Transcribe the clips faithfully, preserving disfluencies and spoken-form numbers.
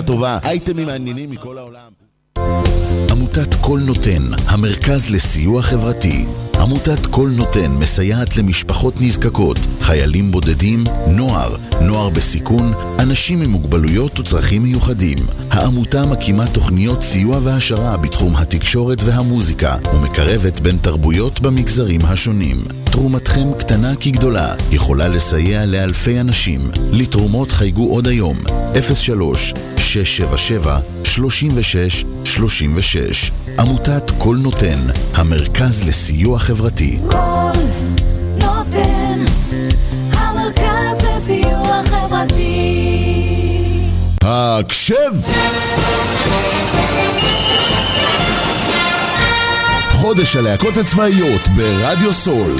טובה, אייטמים מעניינים מכל העולם. עמותת כל נותן, המרכז לסיוע חברתי. עמותת כל נותן מסייעת למשפחות נזקקות, חיילים בודדים, נוער, נוער בסיכון, אנשים עם מוגבלויות וצרכים מיוחדים. העמותה מקימה תוכניות סיוע והשרה בתחום התקשורת והמוזיקה, ומקרבת בין תרבויות במגזרים השונים. תרומתכם קטנה כגדולה, יכולה לסייע לאלפי אנשים. לתרומות חייגו עוד היום, אפס שלוש שש שבע שבע שלושים ושש שלושים ושש. עמותת כל נותן, המרכז לסיוע חברתי. כל נותן, המרכז לסיוע חברתי. הקשב! חודש הלהקות הצבאיות ברדיו סול.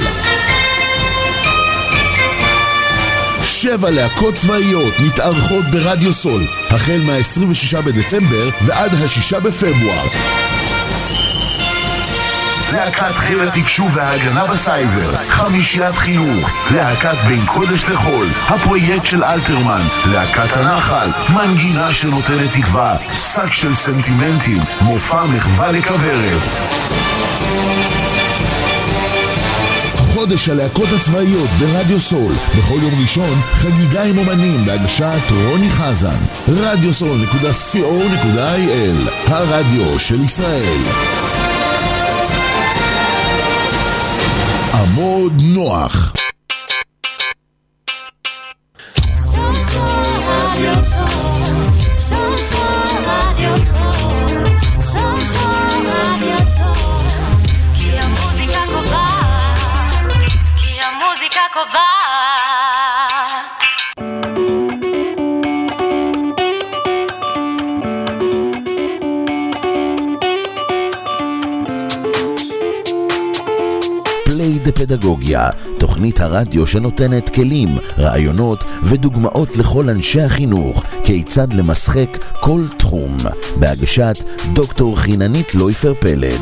שבע להקות צבאיות מתארחות ברדיו סול, החל מה-עשרים ושישה בדצמבר ועד ה-שישה בפברואר. להקת חיל התקשוב וההגנה בסייבר, חמישיית חינוך, להקת בין קודש לחול, הפרויקט של אלתרמן, להקת הנחל, מנגינה שנותנת תקווה, שק של סנטימנטים, מופע מחווה לכברת. חודש הלהקות הצבאיות ברדיו סול, בכל יום ראשון חגיגה עם אומנים בהגשת רוני חזן. רדיו סול נקודה סי או נקודה איי אל, הרדיו של ישראל. עמוד נוח. פדגוגיה, תוכנית הרדיו שנותנת כלים, רעיונות ודוגמאות לכל אנשי החינוך, כיצד למשחק כל תחום, בהגשת דוקטור חיננית לויפר פלד.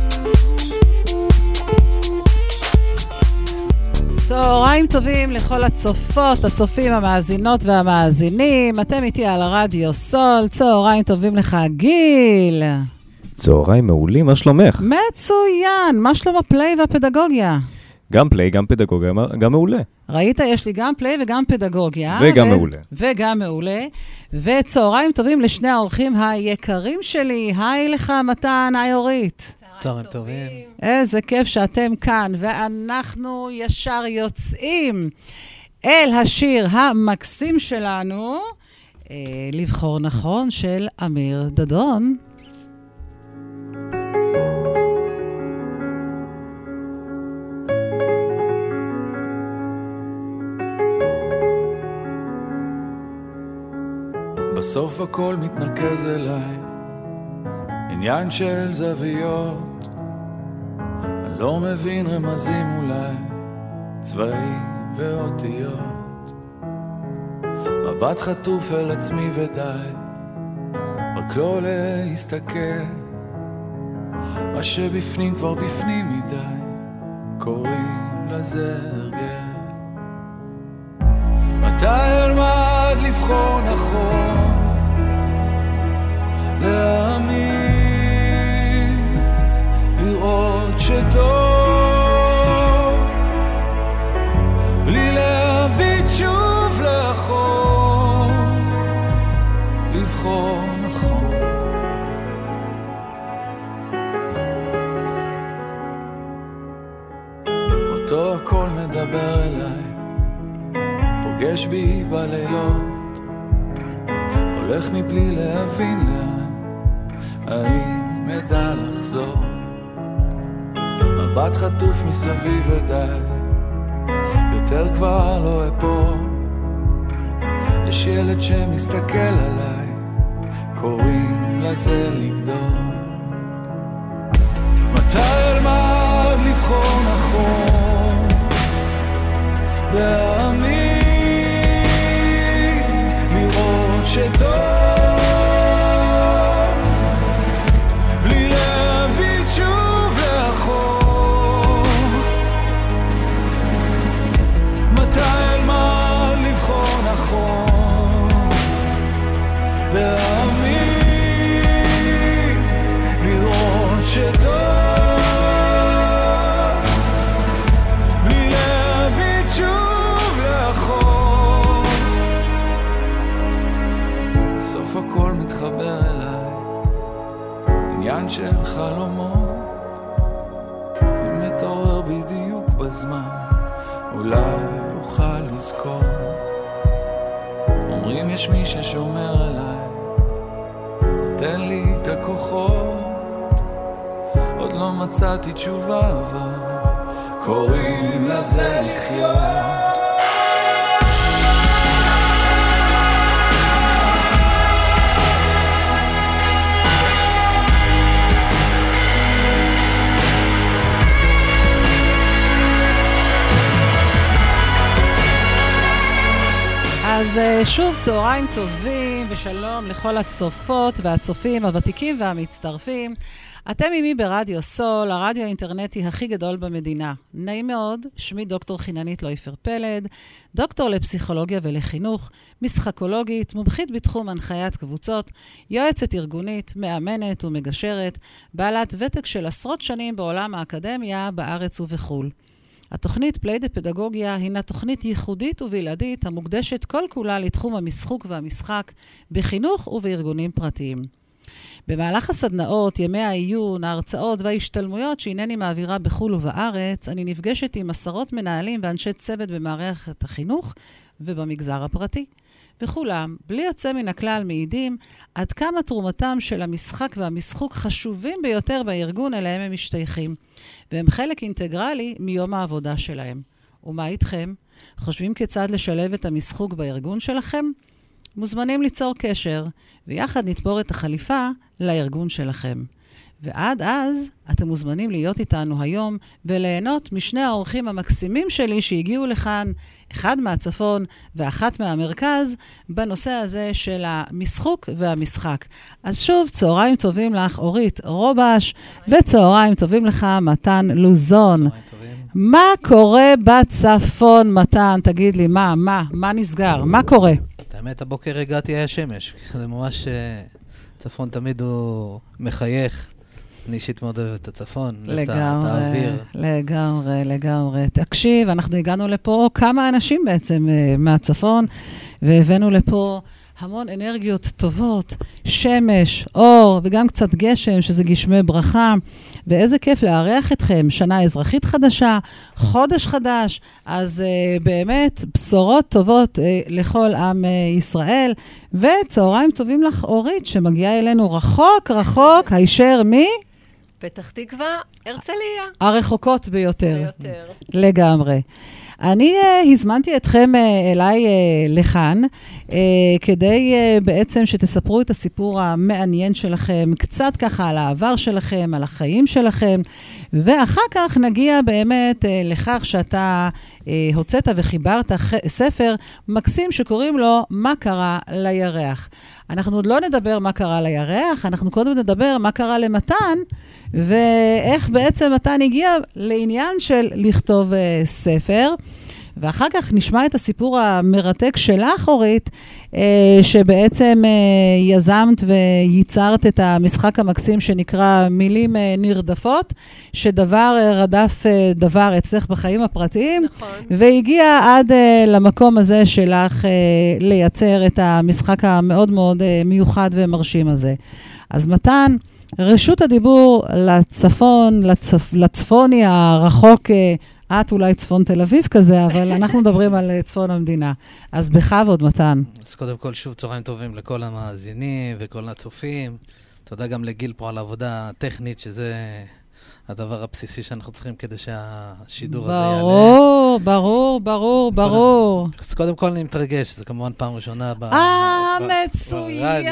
צהריים טובים לכל הצופות, הצופים, המאזינות והמאזינים. אתם איתי על הרדיו סול. צהריים טובים לך גיל. צהריים מעולים, מה שלומך? מצוין, מה שלום הפליי והפדגוגיה? גם פליי, גם פדגוגיה, גם מעולה. ראית, יש לי גם פליי וגם פדגוגיה. וגם ו... מעולה. וגם מעולה. וצהריים טובים לשני האורחים היקרים שלי. היי לך מתן, היי אורית. צהריים טובים. איזה כיף שאתם כאן, ואנחנו ישר יוצאים אל השיר המקסים שלנו, אה, לבחור נכון, של אמיר דדון. בסוף הכל מתנקז אליי, עניין של זוויות, אני לא מבין רמזים אולי, צבעים ואותיות, מבט חטוף אל עצמי ודי, רק לא להסתכל, מה שבפנים כבר בפנים מדי, קוראים לזה הרגל. מתי אלמד לבחור נכון, להאמין, לראות שטוב, בלי להביט שוב לאחור, לבחור נכון. אותו הכל מדבר אליי, פוגש בי בלילות, הולך מבלי להבין לאן, האם אדע לחזור, מבט חטוף מסביב ודי, יותר כבר לא אפול, יש ילד שמסתכל עליי, קוראים לזה לגדול. מתי אלמד לבחור נכון, להאמין, לראות שטוב, בלי להביט שוב לאחור. מתי אלמד לבחור נכון, להאמין, שטוב בלי להביט שוב לאחור. בסוף הכל מתחבר אליי, עניין של חלומות, אם נתעורר בדיוק בזמן אולי אוכל לזכור. אומרים יש מי ששומר עליי, נותן לי את הכוחות, עוד לא מצאתי תשובה אבל קוראים לזה לחיות. אז שוב צהריים טובים ושלום לכל הצופות והצופים הוותיקים והמצטרפים. אתם עימי ברדיו סול, הרדיו האינטרנטי הכי גדול במדינה. נעים מאוד, שמי דוקטור חיננית לויפר פלד, דוקטור לפסיכולוגיה ולחינוך, משחקולוגית, מומחית בתחום הנחיית קבוצות, יועצת ארגונית, מאמנת ומגשרת, בעלת ותק של עשרות שנים בעולם האקדמיה בארץ ובחול. התוכנית פליידה פדגוגיה הינה תוכנית ייחודית ובלעדית המוקדשת כל כולה לתחום המשחוק והמשחק בחינוך ובארגונים פרטיים. במהלך הסדנאות, ימי העיון, ההרצאות וההשתלמויות שהנני מעבירה בחול ובארץ, אני נפגשת עם עשרות מנהלים ואנשי צוות במערכת החינוך ובמגזר הפרטי. וכולם, בלי יוצא מן הכלל, מעידים עד כמה תרומתם של המשחק והמשחוק חשובים ביותר בארגון אליהם הם משתייכים, והם חלק אינטגרלי מיום העבודה שלהם. ומה איתכם? חושבים כיצד לשלב את המשחוק בארגון שלכם? מוזמנים ליצור קשר, ויחד נתפור את החליפה לארגון שלכם. ועד אז, אתם מוזמנים להיות איתנו היום וליהנות משני האורחים המקסימים שלי שהגיעו לכאן, אחד מהצפון ואחת מהמרכז, בנושא הזה של המשחוק והמשחק. אז שוב, צהריים טובים לך, אורית רובש, וצהריים טובים לך, מתן לוזון. צהריים טובים. מה קורה בצפון, מתן? תגיד לי, מה, מה, מה נסגר? מה קורה? האמת, הבוקר הגעתי היה שמש. זה ממש, צפון תמיד הוא מחייך. אני אישית מאוד אוהב את הצפון, לגמרי, את האוויר. לגמרי, לגמרי. תקשיב, אנחנו הגענו לפה כמה אנשים בעצם uh, מהצפון, והבאנו לפה המון אנרגיות טובות, שמש, אור, וגם קצת גשם, שזה גשמי ברכה. ואיזה כיף לארח אתכם, שנה אזרחית חדשה, חודש חדש, אז uh, באמת בשורות טובות uh, לכל עם uh, ישראל, וצהריים טובים לך אורית, שמגיעה אלינו רחוק, רחוק, הישר מי? פתח תקווה, הרצליה. הרחוקות ביותר. ביותר. לגמרי. אני uh, הזמנתי אתכם uh, אליי uh, לכאן, uh, כדי uh, בעצם שתספרו את הסיפור המעניין שלכם, קצת ככה על העבר שלכם, על החיים שלכם, ואחר כך נגיע באמת uh, לכך שאתה uh, הוצאת וחיברת ספר מקסים שקוראים לו מה קרה לירח. אנחנו עוד לא נדבר מה קרה לירח, אנחנו קודם נדבר מה קרה למתן, ואיך בעצם מתן הגיע לעניין של לכתוב uh, ספר, ואחר כך נשמע את הסיפור המרתק שלך, אורית, uh, שבעצם uh, יזמת וייצרת את המשחק המקסים שנקרא מילים uh, נרדפות, שדבר uh, רדף uh, דבר אצלך בחיים הפרטיים, נכון. והגיע עד uh, למקום הזה שלך uh, לייצר את המשחק המאוד מאוד uh, מיוחד ומרשים הזה. אז מתן, רשות הדיבור לצפון, לצפ... לצפוני הרחוק, את אולי צפון תל אביב כזה, אבל אנחנו מדברים על צפון המדינה. אז בכבוד, מתן. אז קודם כל, שוב צהריים טובים לכל המאזינים וכל הצופים. תודה גם לגיל פה על העבודה הטכנית, שזה הדבר הבסיסי שאנחנו צריכים כדי שהשידור הזה יעלה. ברור, ברור, ברור, ברור. אז קודם כל אני מתרגש, זה כמובן פעם ראשונה ברדיו. אה, מצוין.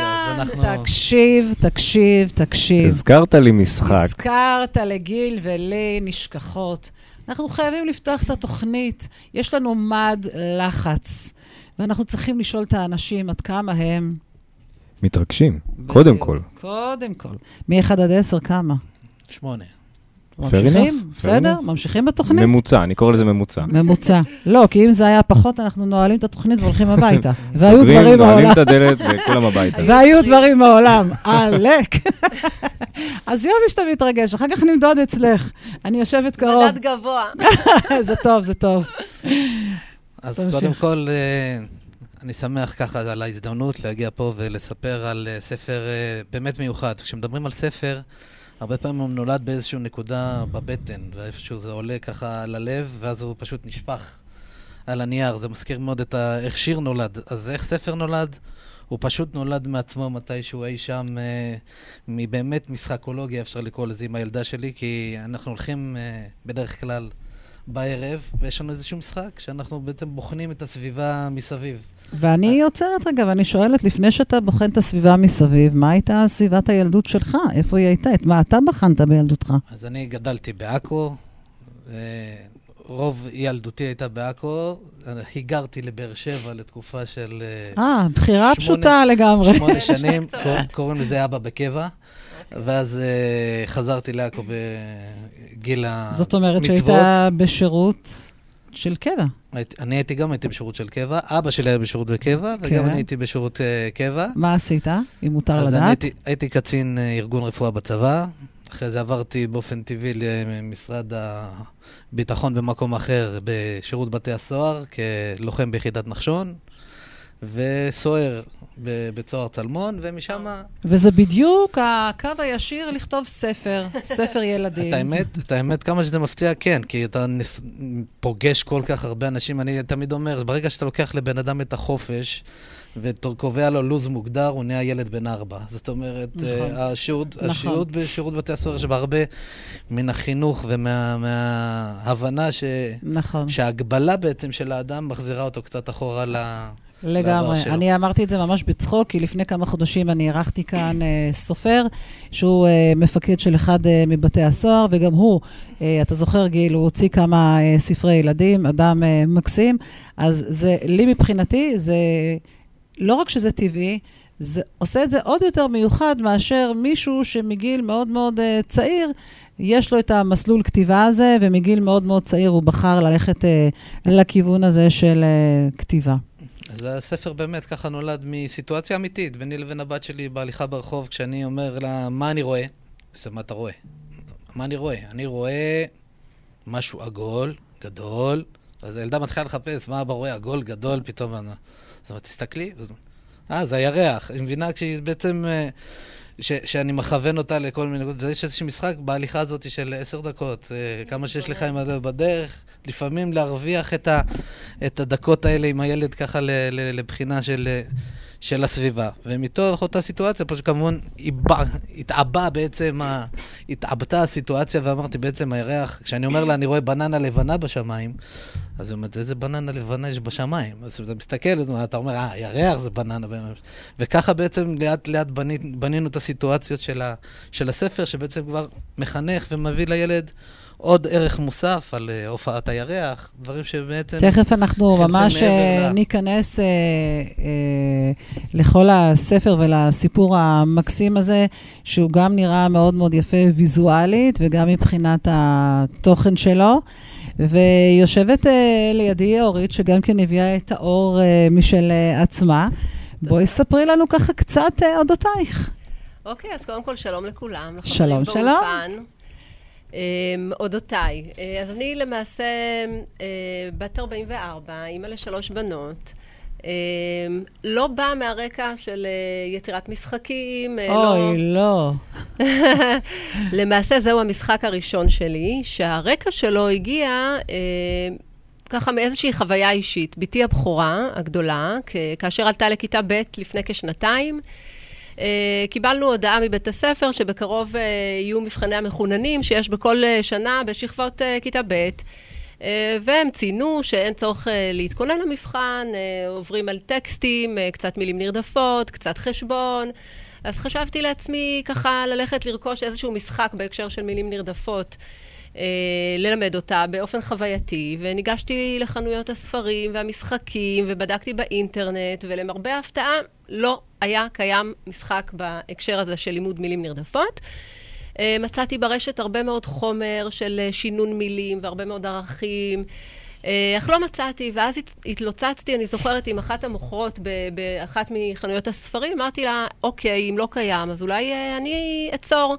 תקשיב, תקשיב, תקשיב. הזכרת לי משחק. הזכרת לגיל ולי נשכחות. אנחנו חייבים לפתוח את התוכנית. יש לנו מד לחץ, ואנחנו צריכים לשאול את האנשים עד כמה הם. מתרגשים, קודם כל. קודם כל. מ-אחד עד עשר כמה? שמונה. ממשיכים? בסדר? ממשיכים בתוכנית? ממוצע, אני קורא לזה ממוצע. ממוצע. לא, כי אם זה היה פחות, אנחנו נועלים את התוכנית והולכים הביתה. והיו דברים סוגרים, מעולם. נועלים את הדלת וכולם הביתה. והיו דברים מעולם. עלק. אז יופי שאתה מתרגש, אחר כך נמדוד אצלך. אני יושבת קרוב. מדד גבוה. זה טוב, זה טוב. אז קודם כל, אני שמח ככה על ההזדמנות להגיע פה ולספר על ספר באמת מיוחד. כשמדברים על ספר, הרבה פעמים הוא נולד באיזושהי נקודה בבטן, ואיפשהו זה עולה ככה ללב, ואז הוא פשוט נשפך על הנייר. זה מזכיר מאוד את איך שיר נולד. אז איך ספר נולד? הוא פשוט נולד מעצמו מתישהו אי שם, אה, מבאמת משחקולוגיה, אפשר לקרוא לזה עם הילדה שלי, כי אנחנו הולכים אה, בדרך כלל בערב, ויש לנו איזשהו משחק שאנחנו בעצם בוחנים את הסביבה מסביב. ואני עוצרת רגע, ואני שואלת, לפני שאתה בוחן את הסביבה מסביב, מה הייתה סביבת הילדות שלך? איפה היא הייתה? את מה אתה בחנת בילדותך? אז אני גדלתי בעכו, רוב ילדותי הייתה בעכו, היגרתי לבאר שבע לתקופה של... אה, בחירה פשוטה לגמרי. שמונה שנים, קוראים לזה אבא בקבע, ואז חזרתי לעכו בגיל המצוות. זאת אומרת שהיית בשירות של קבע. אני הייתי גם הייתי בשירות של קבע, אבא שלי היה בשירות בקבע, וגם אני הייתי בשירות קבע. מה עשית, אם מותר לדעת? אז אני הייתי קצין ארגון רפואה בצבא, אחרי זה עברתי באופן טבעי למשרד הביטחון במקום אחר, בשירות בתי הסוהר, כלוחם ביחידת נחשון, וסוער בצוהר צלמון, ומשם... וזה בדיוק הקו הישיר לכתוב ספר, ספר ילדים. את האמת, את האמת, כמה שזה מפתיע, כן, כי אתה פוגש כל כך הרבה אנשים, אני תמיד אומר, ברגע שאתה לוקח לבן אדם את החופש, וקובע לו לוז מוגדר, הוא נהיה ילד בן ארבע. זאת אומרת, השירות בשירות בתי הסוהר שבהרבה מן החינוך ומההבנה שההגבלה בעצם של האדם מחזירה אותו קצת אחורה ל... לגמרי. אני אמרתי את זה ממש בצחוק, כי לפני כמה חודשים אני ערכתי כאן סופר, שהוא מפקד של אחד מבתי הסוהר, וגם הוא, אתה זוכר גיל, הוא הוציא כמה ספרי ילדים, אדם מקסים, אז זה, לי מבחינתי, זה... לא רק שזה טבעי, זה עושה את זה עוד יותר מיוחד מאשר מישהו שמגיל מאוד מאוד uh, צעיר, יש לו את המסלול כתיבה הזה, ומגיל מאוד מאוד צעיר הוא בחר ללכת uh, לכיוון הזה של uh, כתיבה. אז הספר באמת ככה נולד מסיטואציה אמיתית, ביני לבין הבת שלי בהליכה ברחוב, כשאני אומר לה, מה אני רואה? אז מה אתה רואה? מה אני רואה? אני רואה משהו עגול, גדול, אז הילדה מתחילה לחפש, מה אבא רואה? עגול, גדול, פתאום... אז אומרת, תסתכלי, אה, זה הירח. היא מבינה כשהיא בעצם, ש, שאני מכוון אותה לכל מיני, ויש איזשהו משחק בהליכה הזאת של עשר דקות, כמה שיש לך עם הדרך בדרך, לפעמים להרוויח את, ה, את הדקות האלה עם הילד ככה ל, ל, לבחינה של, של הסביבה. ומתוך אותה סיטואציה, פשוט כמובן התעבה בעצם, התעבתה הסיטואציה, ואמרתי בעצם הירח, כשאני אומר לה, אני רואה בננה לבנה בשמיים, אז היא אומרת, איזה בננה לבנה יש בשמיים? אז אתה מסתכל, אתה אומר, אה, ירח זה בננה. וככה בעצם לאט לאט בנינו את הסיטואציות של, ה, של הספר, שבעצם כבר מחנך ומביא לילד עוד ערך מוסף על uh, הופעת הירח, דברים שבעצם... תכף אנחנו ממש uh, ניכנס uh, uh, לכל הספר ולסיפור המקסים הזה, שהוא גם נראה מאוד מאוד יפה ויזואלית, וגם מבחינת התוכן שלו. ויושבת uh, לידי אורית, שגם כן הביאה את האור uh, משל uh, עצמה. בואי ספרי לנו ככה קצת uh, אודותייך. אוקיי, אז קודם כל שלום לכולם. שלום, שלום. Um, אודותיי. Uh, אז אני למעשה uh, בת ארבעים וארבע, אימא לשלוש בנות. Uh, לא באה מהרקע של uh, יצירת משחקים. Uh, אוי, לא. לא. למעשה זהו המשחק הראשון שלי, שהרקע שלו הגיע uh, ככה מאיזושהי חוויה אישית. ביתי הבכורה הגדולה, כ- כאשר עלתה לכיתה ב' לפני כשנתיים, Uh, קיבלנו הודעה מבית הספר שבקרוב uh, יהיו מבחני המחוננים שיש בכל uh, שנה בשכבות uh, כיתה ב', uh, והם ציינו שאין צורך uh, להתכונן למבחן, uh, עוברים על טקסטים, uh, קצת מילים נרדפות, קצת חשבון. אז חשבתי לעצמי ככה ללכת לרכוש איזשהו משחק בהקשר של מילים נרדפות, uh, ללמד אותה באופן חווייתי, וניגשתי לחנויות הספרים והמשחקים ובדקתי באינטרנט, ולמרבה ההפתעה לא היה קיים משחק בהקשר הזה של לימוד מילים נרדפות. מצאתי ברשת הרבה מאוד חומר של שינון מילים והרבה מאוד ערכים, אך לא מצאתי, ואז התלוצצתי, אני זוכרת עם אחת המוכרות באחת מחנויות הספרים, אמרתי לה, אוקיי, אם לא קיים, אז אולי אני אצור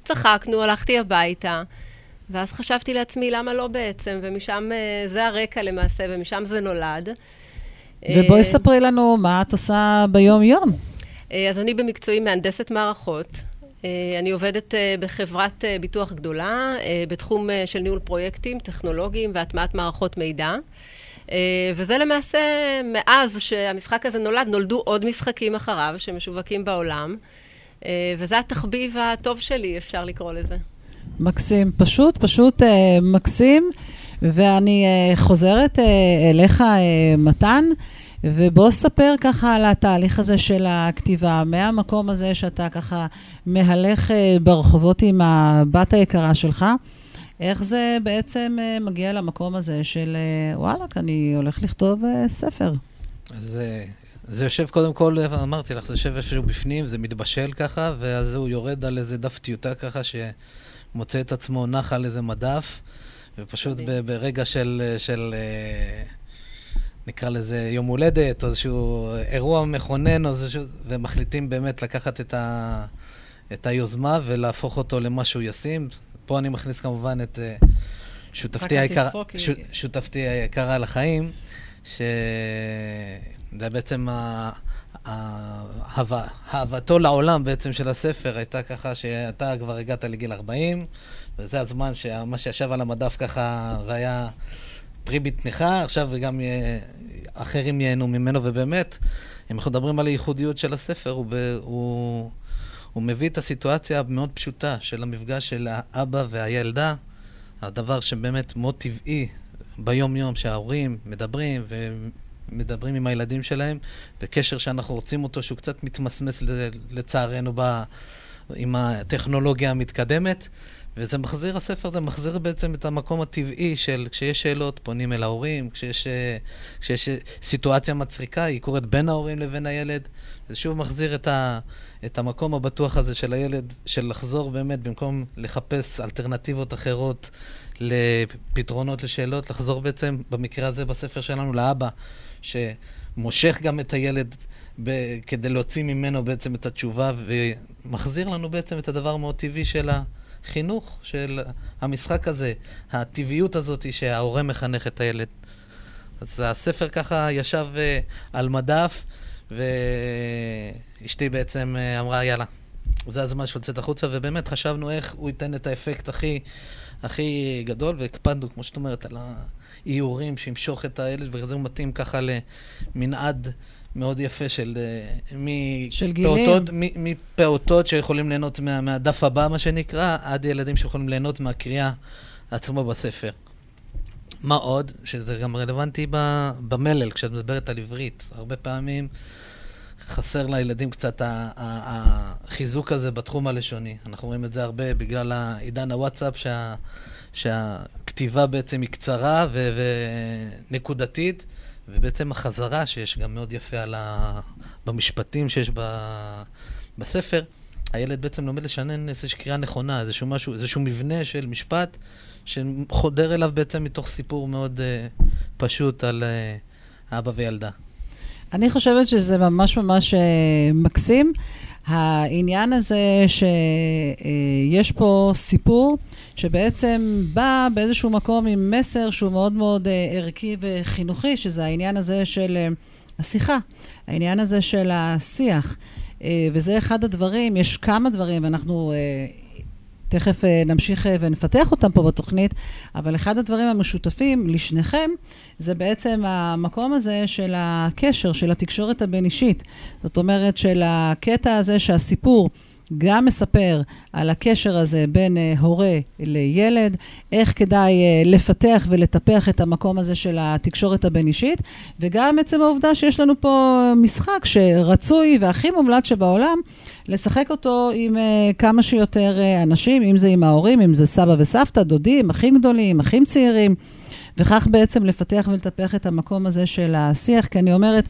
צחקנו, הלכתי הביתה, ואז חשבתי לעצמי למה לא בעצם, ומשם זה הרקע למעשה, ומשם זה נולד. ובואי ספרי לנו מה את עושה ביום-יום. אז אני במקצועי מהנדסת מערכות. אני עובדת בחברת ביטוח גדולה, בתחום של ניהול פרויקטים, טכנולוגיים והטמעת מערכות מידע. וזה למעשה, מאז שהמשחק הזה נולד, נולדו עוד משחקים אחריו שמשווקים בעולם. וזה התחביב הטוב שלי, אפשר לקרוא לזה. מקסים, פשוט, פשוט מקסים. ואני חוזרת אליך, מתן, ובוא ספר ככה על התהליך הזה של הכתיבה, מהמקום הזה שאתה ככה מהלך ברחובות עם הבת היקרה שלך, איך זה בעצם מגיע למקום הזה של וואלה, אני הולך לכתוב ספר. אז זה יושב קודם כל, אמרתי לך, זה יושב איפשהו בפנים, זה מתבשל ככה, ואז הוא יורד על איזה דף טיוטה ככה, שמוצא את עצמו נח על איזה מדף, ופשוט ברגע של, של נקרא לזה יום הולדת, או איזשהו אירוע מכונן, או איזשהו, ומחליטים באמת לקחת את, ה, את היוזמה ולהפוך אותו למשהו ישים. פה אני מכניס כמובן את שותפתי היקרה, ש, שותפתי היקרה לחיים, שזה בעצם אהבתו לעולם בעצם של הספר הייתה ככה שאתה כבר הגעת לגיל ארבעים, וזה הזמן שמה שישב על המדף ככה והיה פרי בתניחה, עכשיו וגם אחרים ייהנו ממנו, ובאמת, אם אנחנו מדברים על הייחודיות של הספר, הוא, הוא, הוא מביא את הסיטואציה המאוד פשוטה של המפגש של האבא והילדה, הדבר שבאמת מאוד טבעי ביום יום שההורים מדברים ומדברים עם הילדים שלהם, בקשר שאנחנו רוצים אותו שהוא קצת מתמסמס לצערנו ב, עם הטכנולוגיה המתקדמת, וזה מחזיר, הספר זה מחזיר בעצם את המקום הטבעי של כשיש שאלות, פונים אל ההורים, כשיש, כשיש סיטואציה מצחיקה, היא קורית בין ההורים לבין הילד, זה שוב מחזיר את, ה, את המקום הבטוח הזה של הילד, של לחזור באמת, במקום לחפש אלטרנטיבות אחרות לפתרונות לשאלות, לחזור בעצם, במקרה הזה בספר שלנו, לאבא, שמושך גם את הילד ב, כדי להוציא ממנו בעצם את התשובה, ומחזיר לנו בעצם את הדבר מאוד טבעי של ה... חינוך של המשחק הזה, הטבעיות הזאת שההורה מחנך את הילד. אז הספר ככה ישב על מדף, ואשתי בעצם אמרה, יאללה, זה הזמן שלצאת החוצה, ובאמת חשבנו איך הוא ייתן את האפקט הכי, הכי גדול, והקפדנו, כמו שאת אומרת, על האיורים שימשוך את הילד, וזה הוא מתאים ככה למנעד מאוד יפה של, של מפעוטות, מפעוטות שיכולים ליהנות מה, מהדף הבא, מה שנקרא, עד ילדים שיכולים ליהנות מהקריאה עצמו בספר. מה עוד? שזה גם רלוונטי במלל, כשאת מדברת על עברית. הרבה פעמים חסר לילדים קצת החיזוק הזה בתחום הלשוני. אנחנו רואים את זה הרבה בגלל העידן הוואטסאפ, שה, שהכתיבה בעצם היא קצרה ו, ונקודתית, ובעצם החזרה שיש גם מאוד יפה על ה... במשפטים שיש ב... בספר, הילד בעצם לומד לשנן איזושהי קריאה נכונה, איזשהו משהו, איזשהו מבנה של משפט שחודר אליו בעצם מתוך סיפור מאוד uh, פשוט על uh, אבא וילדה. אני חושבת שזה ממש ממש uh, מקסים. העניין הזה שיש פה סיפור שבעצם בא באיזשהו מקום עם מסר שהוא מאוד מאוד ערכי וחינוכי, שזה העניין הזה של השיחה, העניין הזה של השיח. וזה אחד הדברים, יש כמה דברים, ואנחנו תכף נמשיך ונפתח אותם פה בתוכנית, אבל אחד הדברים המשותפים לשניכם, זה בעצם המקום הזה של הקשר, של התקשורת הבין-אישית. זאת אומרת, של הקטע הזה שהסיפור גם מספר על הקשר הזה בין הורה לילד, איך כדאי לפתח ולטפח את המקום הזה של התקשורת הבין-אישית, וגם עצם העובדה שיש לנו פה משחק שרצוי והכי מומלץ שבעולם, לשחק אותו עם uh, כמה שיותר uh, אנשים, אם זה עם ההורים, אם זה סבא וסבתא, דודים, אחים גדולים, אחים צעירים, וכך בעצם לפתח ולטפח את המקום הזה של השיח, כי אני אומרת,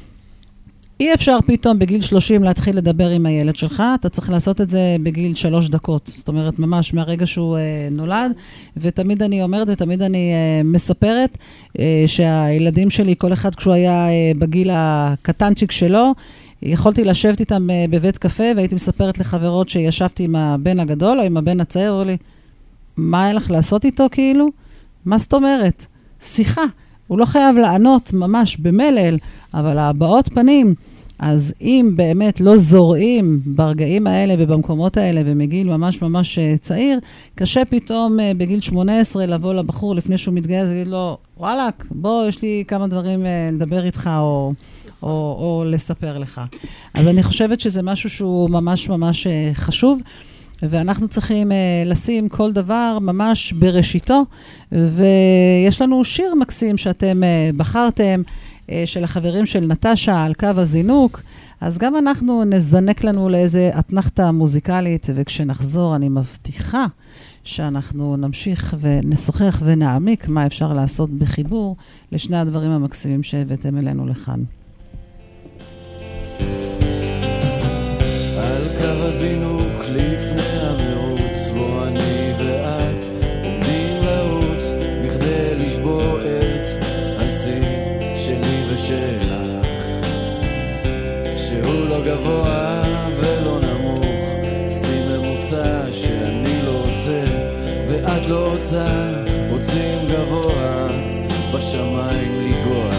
אי אפשר פתאום בגיל שלושים להתחיל לדבר עם הילד שלך, אתה צריך לעשות את זה בגיל שלוש דקות, זאת אומרת ממש מהרגע שהוא uh, נולד, ותמיד אני אומרת ותמיד אני uh, מספרת uh, שהילדים שלי, כל אחד כשהוא היה uh, בגיל הקטנצ'יק שלו, יכולתי לשבת איתם בבית קפה, והייתי מספרת לחברות שישבתי עם הבן הגדול, או עם הבן הצעיר, אמרו לי, מה היה לך לעשות איתו כאילו? מה זאת אומרת? שיחה. הוא לא חייב לענות ממש במלל, אבל הבעות פנים, אז אם באמת לא זורעים ברגעים האלה ובמקומות האלה, ומגיל ממש ממש צעיר, קשה פתאום בגיל שמונה עשרה לבוא לבחור לפני שהוא מתגייס, ולהגיד לו, וואלק, בוא, יש לי כמה דברים לדבר איתך, או, או, או לספר לך. אז אני חושבת שזה משהו שהוא ממש ממש חשוב, ואנחנו צריכים uh, לשים כל דבר ממש בראשיתו, ויש לנו שיר מקסים שאתם uh, בחרתם, uh, של החברים של נטשה, על קו הזינוק, אז גם אנחנו נזנק לנו לאיזה אתנחתה מוזיקלית, וכשנחזור אני מבטיחה שאנחנו נמשיך ונשוחח ונעמיק מה אפשר לעשות בחיבור לשני הדברים המקסימים שהבאתם אלינו לכאן. על קו הזינוק לפני המרוץ, בו אני ואת עומדים לרוץ, בכדי לשבור את השיא שלי ושלך, שהוא לא גבוה ולא נמוך, שיא ממוצע שאני לא רוצה ואת לא רוצה, רוצים גבוה בשמיים לגוע.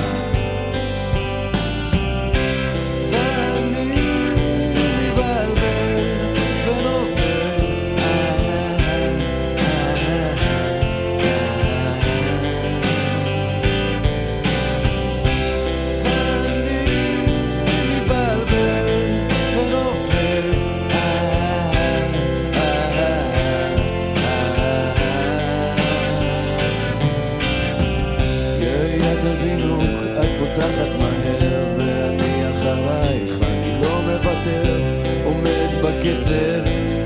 פותחת מהר ואני אחרייך, אני לא מוותר, עומד בקצב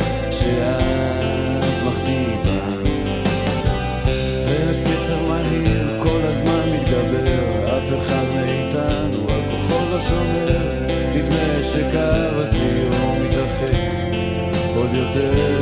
שאת מכתיבה, והקצב מהיר כל הזמן מתגבר, אף אחד מאיתנו על כוחו לא שומר, נדמה שקו הסיום מתרחק עוד יותר.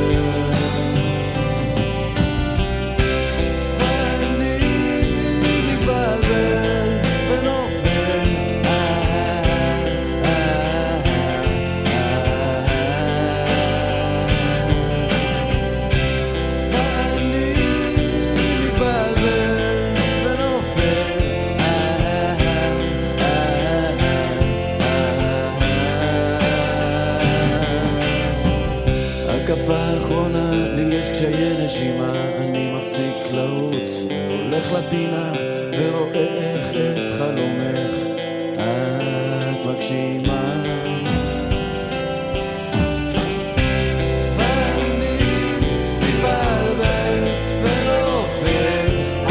כשיש נשימה אני מפסיק לרוץ והולך לפינה ורואה איך את חלומך את מגשימה, ואני מתבלבל ונופל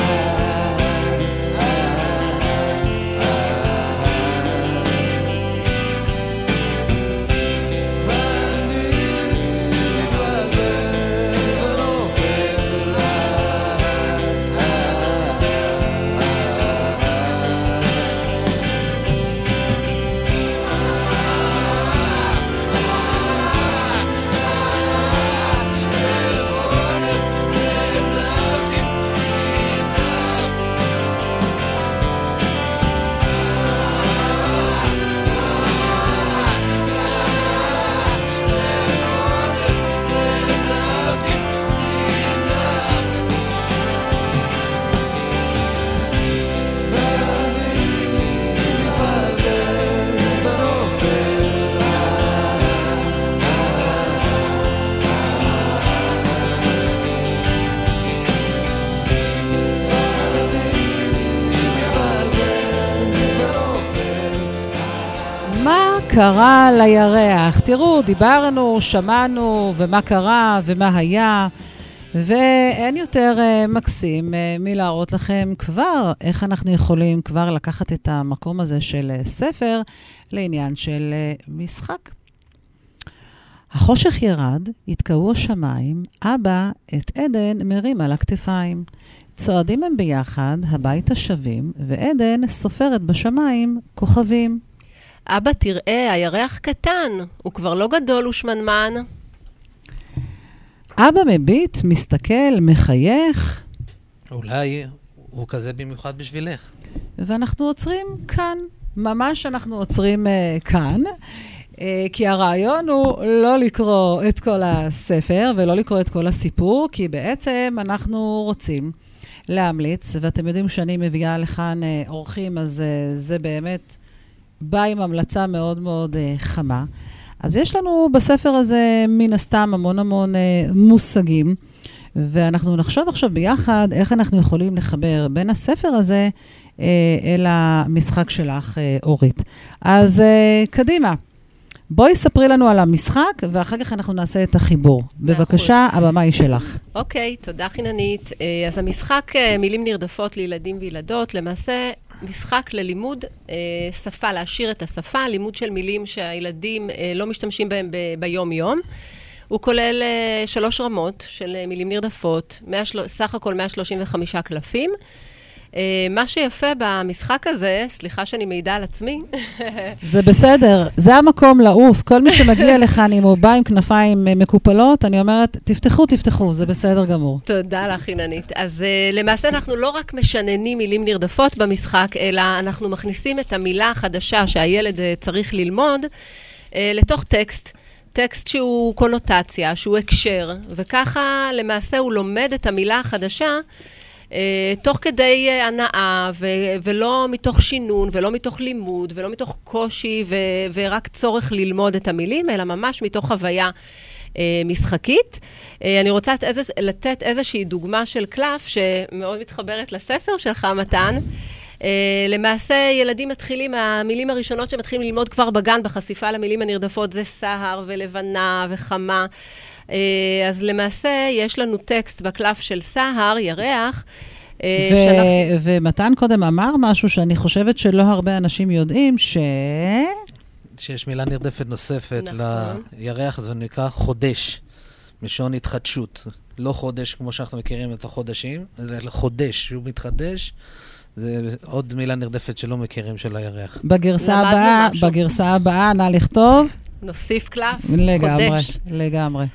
קרה לירח. תראו, דיברנו, שמענו, ומה קרה, ומה היה, ואין יותר uh, מקסים uh, מלהראות לכם כבר איך אנחנו יכולים כבר לקחת את המקום הזה של uh, ספר לעניין של uh, משחק. החושך ירד, התקעו השמיים, אבא את עדן מרים על הכתפיים. צועדים הם ביחד, הביתה שווים, ועדן סופרת בשמיים כוכבים. אבא, תראה, הירח קטן, הוא כבר לא גדול ושמנמן. אבא מביט, מסתכל, מחייך. אולי הוא כזה במיוחד בשבילך. ואנחנו עוצרים כאן, ממש אנחנו עוצרים uh, כאן. כי הרעיון הוא לא לקרוא את כל הספר ולא לקרוא את כל הסיפור, כי בעצם אנחנו רוצים להמליץ, ואתם יודעים שאני מביאה לכאן אורחים, אז זה באמת בא עם המלצה מאוד מאוד חמה. אז יש לנו בספר הזה מן הסתם המון המון מושגים, ואנחנו נחשוב עכשיו ביחד איך אנחנו יכולים לחבר בין הספר הזה אל המשחק שלך, אורית. אז קדימה. בואי ספרי לנו על המשחק, ואחר כך אנחנו נעשה את החיבור. בבקשה, הבמה היא שלך. אוקיי, תודה חיננית. אז המשחק מילים נרדפות לילדים וילדות, למעשה משחק ללימוד שפה, להשאיר את השפה, לימוד של מילים שהילדים לא משתמשים בהם ביום-יום. הוא כולל שלוש רמות של מילים נרדפות, סך הכל מאה שלושים וחמישה קלפים. מה שיפה במשחק הזה, סליחה שאני מעידה על עצמי. זה בסדר, זה המקום לעוף. כל מי שמגיע לכאן, אם הוא בא עם כנפיים מקופלות, אני אומרת, תפתחו, תפתחו, זה בסדר גמור. תודה לך, חיננית. אז למעשה אנחנו לא רק משננים מילים נרדפות במשחק, אלא אנחנו מכניסים את המילה החדשה שהילד צריך ללמוד לתוך טקסט. טקסט שהוא קונוטציה, שהוא הקשר, וככה למעשה הוא לומד את המילה החדשה, תוך כדי הנאה, ו- ולא מתוך שינון, ולא מתוך לימוד, ולא מתוך קושי, ו- ורק צורך ללמוד את המילים, אלא ממש מתוך חוויה אה, משחקית. אה, אני רוצה איזה, לתת איזושהי דוגמה של קלף, שמאוד מתחברת לספר שלך, מתן. אה, למעשה, ילדים מתחילים, המילים הראשונות שמתחילים ללמוד כבר בגן, בחשיפה למילים הנרדפות, זה סהר ולבנה וחמה. אז למעשה יש לנו טקסט בקלף של סהר, ירח. ומתן קודם אמר משהו שאני חושבת שלא הרבה אנשים יודעים, ש... שיש מילה נרדפת נוספת לירח, זה נקרא חודש, משון התחדשות. לא חודש כמו שאנחנו מכירים את החודשים, אלא חודש, שהוא מתחדש. זה עוד מילה נרדפת שלא מכירים של הירח. בגרסה הבאה, בגרסה הבאה, נא לכתוב. נוסיף קלף, לגמרי, חודש. לגמרי.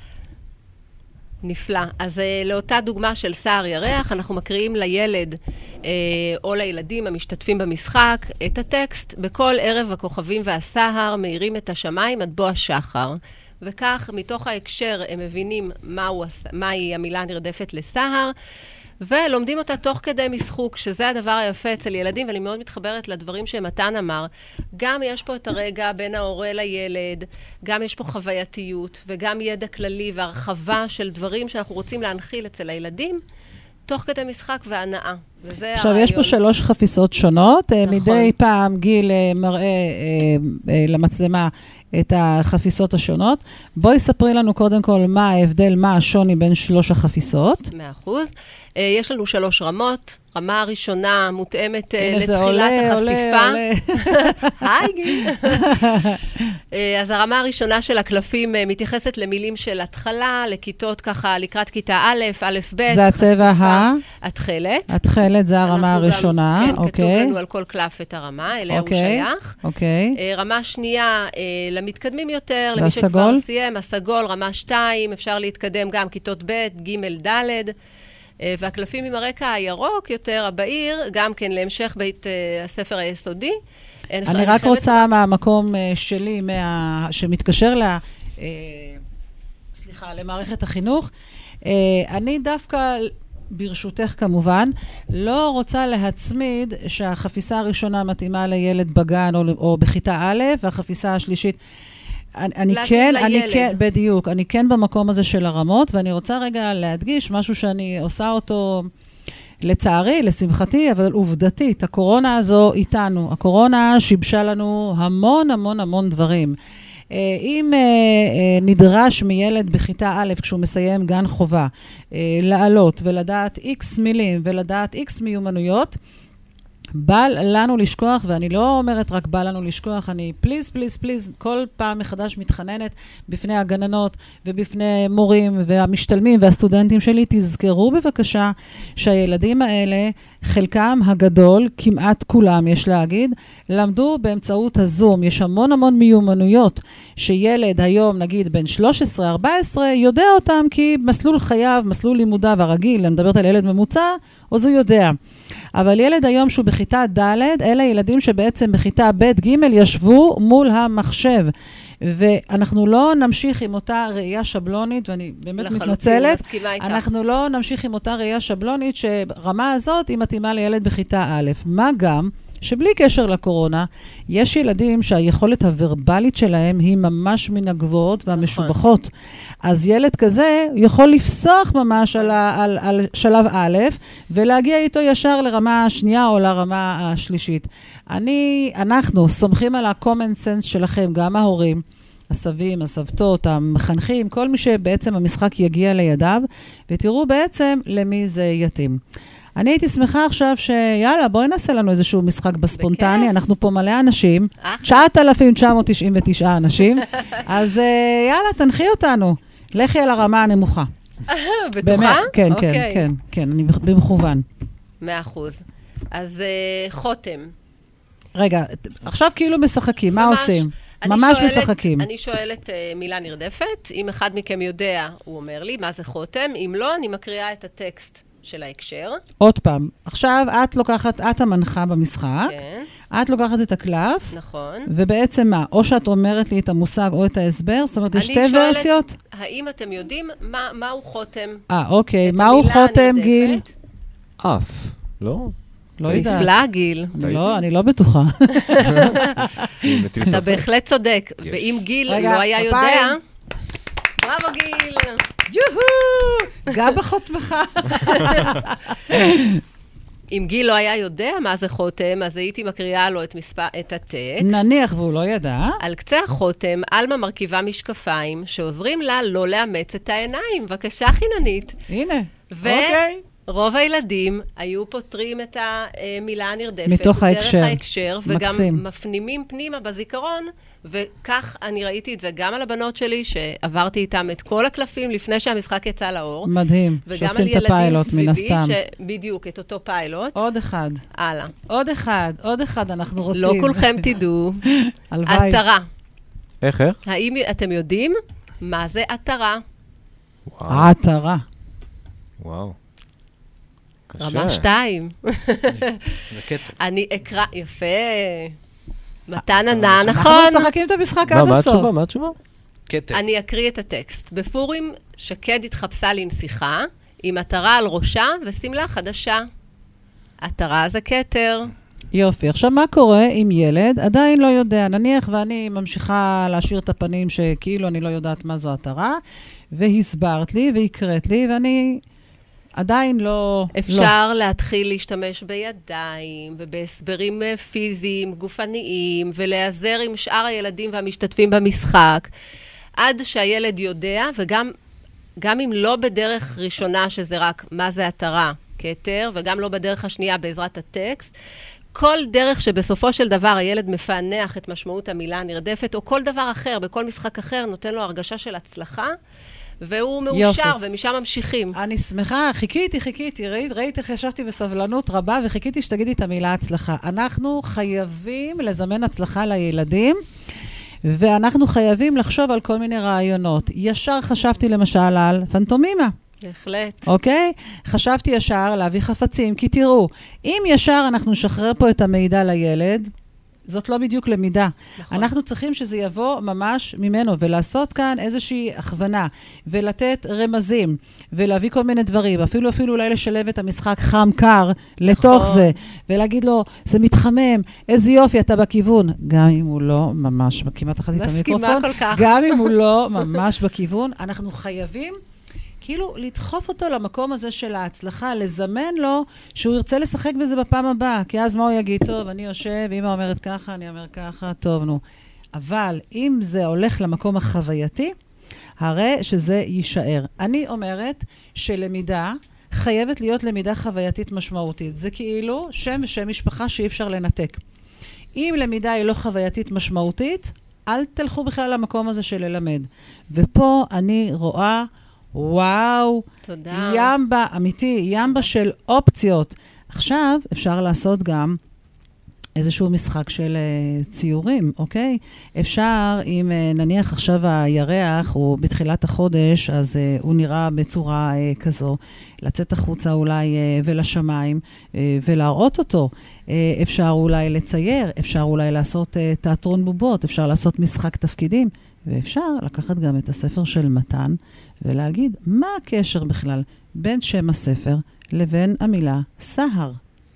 נפלא. אז uh, לאותה דוגמה של סער ירח, אנחנו מקריאים לילד uh, או לילדים המשתתפים במשחק את הטקסט. בכל ערב הכוכבים והסהר מאירים את השמיים עד בוא השחר. וכך, מתוך ההקשר, הם מבינים מהו, מהי המילה הנרדפת לסהר, ולומדים אותה תוך כדי משחוק, שזה הדבר היפה אצל ילדים, ואני מאוד מתחברת לדברים שמתן אמר. גם יש פה את הרגע בין ההורה לילד, גם יש פה חווייתיות, וגם ידע כללי והרחבה של דברים שאנחנו רוצים להנחיל אצל הילדים, תוך כדי משחק והנאה. וזה עכשיו, הרעיון. יש פה שלוש חפיסות שונות. נכון. מדי פעם גיל מראה למצלמה את החפיסות השונות. בואי ספרי לנו קודם כל מה ההבדל, מה השוני בין שלוש החפיסות. מאה אחוז. יש לנו שלוש רמות. רמה הראשונה מותאמת לתחילת עולה, החשיפה. עולה, עולה. היי גיל. אז הרמה הראשונה של הקלפים מתייחסת למילים של התחלה, לכיתות ככה לקראת כיתה א', א', ב'. זה הצבע ה... התחלת. התחלת, זה הרמה הראשונה. גם, כן, אוקיי. כתוב לנו על כל קלף את הרמה, אליה אוקיי. הוא שייך. אוקיי. רמה שנייה, למתקדמים יותר, זה למי הסגול? שכבר סיים, הסגול, רמה שתיים, אפשר להתקדם גם כיתות ב', ג', ד'. והקלפים עם הרקע הירוק יותר, הבהיר, גם כן להמשך בית הספר היסודי. אני רק רוצה מהמקום שלי, שמתקשר לה, סליחה, למערכת החינוך, אני דווקא, ברשותך כמובן, לא רוצה להצמיד שהחפיסה הראשונה מתאימה לילד בגן או בכיתה א', והחפיסה השלישית, אני, אני כן, אני כן, בדיוק, אני כן במקום הזה של הרמות, ואני רוצה רגע להדגיש משהו שאני עושה אותו, לצערי, לשמחתי, אבל עובדתית, הקורונה הזו איתנו. הקורונה שיבשה לנו המון המון המון דברים. אם נדרש מילד בכיתה א', כשהוא מסיים גן חובה, לעלות ולדעת איקס מילים ולדעת איקס מיומנויות, בא לנו לשכוח, ואני לא אומרת רק בא לנו לשכוח, אני פליז, פליז, פליז, כל פעם מחדש מתחננת בפני הגננות ובפני מורים והמשתלמים והסטודנטים שלי, תזכרו בבקשה שהילדים האלה, חלקם הגדול, כמעט כולם יש להגיד, למדו באמצעות הזום. יש המון המון מיומנויות שילד היום, נגיד בן שלוש עשרה ארבע עשרה, יודע אותם כי מסלול חייו, מסלול לימודיו הרגיל, אני מדברת על ילד ממוצע, אז הוא יודע. אבל ילד היום שהוא בכיתה ד', אלה ילדים שבעצם בכיתה ב' ג' ישבו מול המחשב. ואנחנו לא נמשיך עם אותה ראייה שבלונית, ואני באמת לחלוטין, מתנצלת, מסכימה איתך. אנחנו לא נמשיך עם אותה ראייה שבלונית, שרמה הזאת היא מתאימה לילד בכיתה א'. מה גם שבלי קשר לקורונה, יש ילדים שהיכולת הוורבלית שלהם היא ממש מן הגבוהות והמשובחות. אז ילד כזה יכול לפסוח ממש על, ה, על, על שלב א', ולהגיע איתו ישר לרמה השנייה או לרמה השלישית. אני, אנחנו סומכים על ה-common sense שלכם, גם ההורים, הסבים, הסבתות, המחנכים, כל מי שבעצם המשחק יגיע לידיו, ותראו בעצם למי זה יתאים. אני הייתי שמחה עכשיו שיאללה, בואי נעשה לנו איזשהו משחק בספונטני, בכיף. אנחנו פה מלא אנשים, תשעת אלפים תשע מאות תשעים ותשע אנשים, אז יאללה, תנחי אותנו, לכי על הרמה הנמוכה. בטוחה? באמת, כן, אוקיי. כן, כן, כן, אני במכוון. מאה אחוז. אז uh, חותם. רגע, עכשיו כאילו משחקים, מה ממש, עושים? אני ממש שואלת, משחקים. אני שואלת uh, מילה נרדפת, אם אחד מכם יודע, הוא אומר לי, מה זה חותם? אם לא, אני מקריאה את הטקסט של ההקשר. עוד פעם, עכשיו את לוקחת, את המנחה במשחק, כן. את לוקחת את הקלף, נכון. ובעצם מה? או שאת אומרת לי את המושג או את ההסבר, זאת אומרת, יש שתי אני שואלת, ורסיות? האם אתם יודעים מה, מהו חותם? אה, אוקיי. את מהו המילה חותם, הנרדפת? גיל? אף. לא? לא יודעת. נפלא, גיל. לא, אני לא בטוחה. אתה בהחלט צודק. יש. ואם גיל רגע, לא היה יודע... כפיים. בראבו, גיל. יוהו! גם בחותמך. אם גיל לא היה יודע מה זה חותם, אז הייתי מקריאה לו את, מספר, את הטקסט. נניח והוא לא ידע. על קצה החותם, אלמה מרכיבה משקפיים, שעוזרים לה לא לאמץ את העיניים. בבקשה, חיננית. הנה, ו- אוקיי. רוב הילדים היו פותרים את המילה הנרדפת. מתוך ההקשר. דרך ההקשר, וגם מקסים. מפנימים פנימה בזיכרון, וכך אני ראיתי את זה גם על הבנות שלי, שעברתי איתם את כל הקלפים לפני שהמשחק יצא לאור. מדהים, וגם שעושים על את ילדים הפיילוט מן סביבי, הסתם. בדיוק, את אותו פיילוט. עוד אחד, הלאה. עוד אחד, עוד אחד אנחנו רוצים. לא כולכם תדעו. הלוואי. עטרה. איך, איך? האם אתם יודעים מה זה עטרה? וואו. העטרה. וואו. קשה. רמה שתיים. זה קטע. אני אקרא, יפה. מתן ענה, אנחנו נכון. משחקים את המשחק מה, עד מה הסוף. התשובה? מה התשובה? קטע. אני אקריא את הטקסט. בפורים שקד התחפשה לנסיכה, עם עטרה על ראשה ושמלה חדשה. עטרה זה כתר. יופי, עכשיו מה קורה אם ילד עדיין לא יודע, נניח ואני ממשיכה להשאיר את הפנים שכאילו אני לא יודעת מה זו עטרה, והסברת לי והקראת לי ואני עדיין לא... אפשר לא. להתחיל להשתמש בידיים ובהסברים פיזיים, גופניים, ולהיעזר עם שאר הילדים והמשתתפים במשחק, עד שהילד יודע, וגם גם אם לא בדרך ראשונה שזה רק מה זה עטרה, כתר, וגם לא בדרך השנייה בעזרת הטקסט, כל דרך שבסופו של דבר הילד מפענח את משמעות המילה הנרדפת, או כל דבר אחר, בכל משחק אחר, נותן לו הרגשה של הצלחה, והוא מאושר, יופי. ומשם ממשיכים. אני שמחה, חיכיתי, חיכיתי, ראית, ראית איך ישבתי בסבלנות רבה, וחיכיתי שתגידי את המילה הצלחה. אנחנו חייבים לזמן הצלחה לילדים, ואנחנו חייבים לחשוב על כל מיני רעיונות. ישר חשבתי למשל על פנטומימה. בהחלט. אוקיי? חשבתי ישר להביא חפצים, כי תראו, אם ישר אנחנו נשחרר פה את המידע לילד, זאת לא בדיוק למידה. נכון. אנחנו צריכים שזה יבוא ממש ממנו, ולעשות כאן איזושהי הכוונה, ולתת רמזים, ולהביא כל מיני דברים, אפילו אפילו אולי לשלב את המשחק חם קר לתוך נכון. זה, ולהגיד לו, זה מתחמם, איזה יופי, אתה בכיוון. גם אם הוא לא ממש, כמעט אחת את המיקרופון, גם אם הוא לא ממש בכיוון, אנחנו חייבים כאילו לדחוף אותו למקום הזה של ההצלחה, לזמן לו שהוא ירצה לשחק בזה בפעם הבאה, כי אז מה הוא יגיד? טוב, אני יושב, אמא אומרת ככה, אני אומר ככה, טוב, נו. אבל אם זה הולך למקום החווייתי, הרי שזה יישאר. אני אומרת שלמידה חייבת להיות למידה חווייתית משמעותית. זה כאילו שם ושם משפחה שאי אפשר לנתק. אם למידה היא לא חווייתית משמעותית, אל תלכו בכלל למקום הזה של ללמד. ופה אני רואה וואו, תודה. ימבה, אמיתי, ימבה של אופציות. עכשיו אפשר לעשות גם איזשהו משחק של uh, ציורים, אוקיי? אפשר, אם uh, נניח עכשיו הירח הוא בתחילת החודש, אז uh, הוא נראה בצורה uh, כזו, לצאת החוצה אולי uh, ולשמיים uh, ולהראות אותו. Uh, אפשר אולי לצייר, אפשר אולי לעשות uh, תיאטרון בובות, אפשר לעשות משחק תפקידים. ואפשר לקחת גם את הספר של מתן, ולהגיד מה הקשר בכלל בין שם הספר לבין המילה סהר.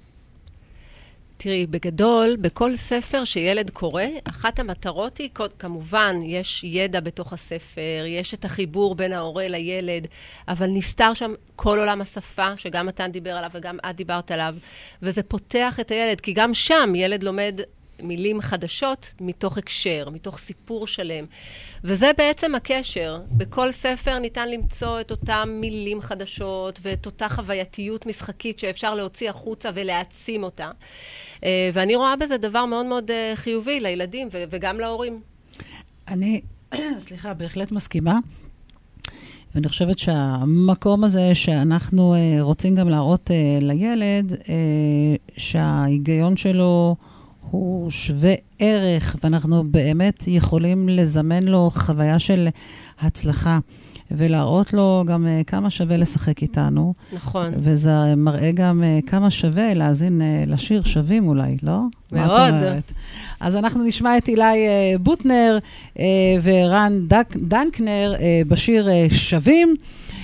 תראי, בגדול, בכל ספר שילד קורא, אחת המטרות היא, כמובן, יש ידע בתוך הספר, יש את החיבור בין ההורה לילד, אבל נסתר שם כל עולם השפה, שגם מתן דיבר עליו וגם את דיברת עליו, וזה פותח את הילד, כי גם שם ילד לומד מילים חדשות מתוך הקשר, מתוך סיפור שלם. וזה בעצם הקשר. בכל ספר ניתן למצוא את אותם מילים חדשות ואת אותה חווייתיות משחקית שאפשר להוציא החוצה ולהעצים אותה. ואני רואה בזה דבר מאוד מאוד חיובי לילדים וגם להורים. אני, סליחה, בהחלט מסכימה. ואני חושבת שהמקום הזה שאנחנו רוצים גם להראות לילד, שההיגיון שלו הוא שווה ערך, ואנחנו באמת יכולים לזמן לו חוויה של הצלחה, ולהראות לו גם כמה שווה לשחק איתנו. נכון. וזה מראה גם כמה שווה להאזין לשיר שווים אולי, לא? מאוד. אז אנחנו נשמע את אילי בוטנר ורן דק, דנקנר בשיר שווים,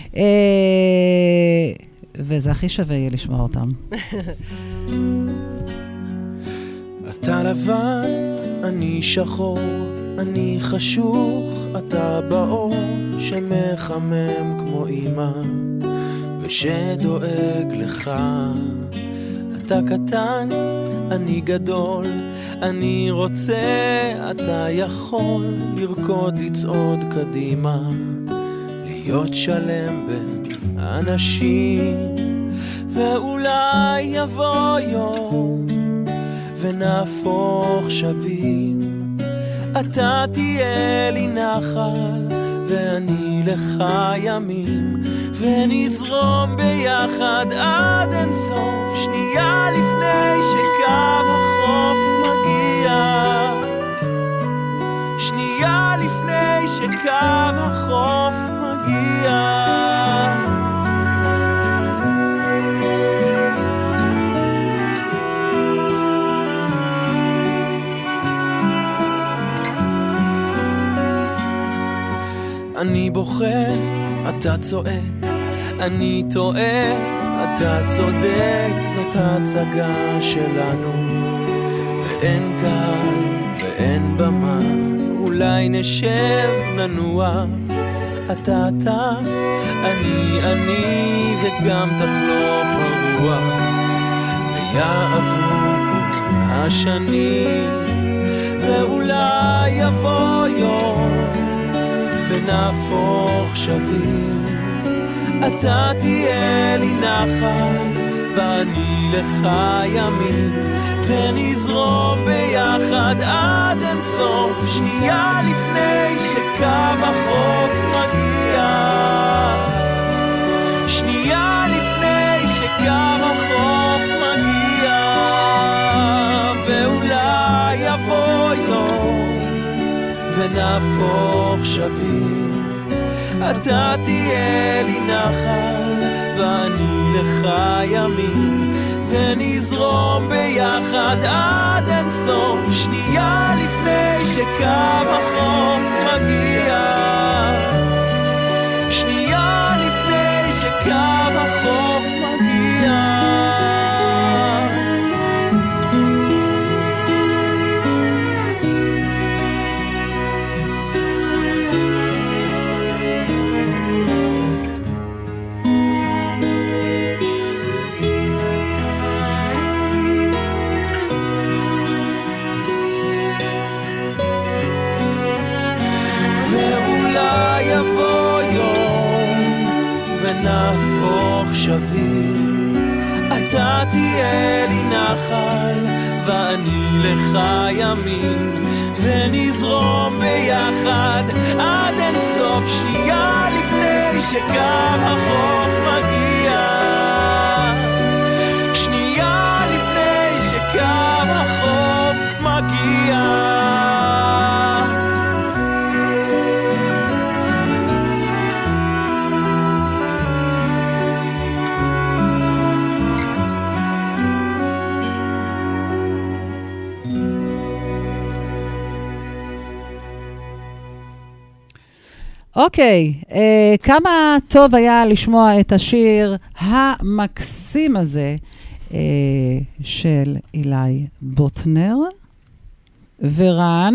וזה הכי שווה יהיה לשמוע אותם. אתה לבן, אני שחור, אני חשוך, אתה באור שמחמם כמו אמא ושדואג לך. אתה קטן, אני גדול, אני רוצה, אתה יכול לרקוד, לצעוד קדימה, להיות שלם בין אנשים, ואולי יבוא יום ונהפוך שווים. אתה תהיה לי נחל ואני לך ימים, ונזרום ביחד עד אין סוף, שנייה לפני שקו החוף מגיע, שנייה לפני שקו החוף מגיע. אני בוכה, אתה צועק, אני טועה, אתה צודק, זאת ההצגה שלנו, ואין קהל ואין במה, אולי נשב, ננוח, אתה אתה, אני אני, וגם תחלוף הרוח, ויעברו כל השנים, ואולי יבוא יום ונהפוך שווים. אתה תהיה לי נחל ואני לך ימים, ונזרום ביחד עד אין סוף, שנייה לפני שקו החוף מגיע, שנייה לפני שקו החוף מגיע, ואולי יבוא יום ונהפוך שווים. אתה תהיה לי נחל ואני לך ימים, ונזרום ביחד עד אין סוף, שנייה לפני שקו החוף מגיע, שנייה לפני שקו החוף מגיע. נהפוך שווים. אתה תהיה לי נחל ואני לך ימים, ונזרום ביחד עד אין סוף, שנייה לפני שקו החוף מגיע, שנייה לפני שקו החוף מגיע. אוקיי, אה, כמה טוב היה לשמוע את השיר המקסים הזה אה, של אילי בוטנר ורן.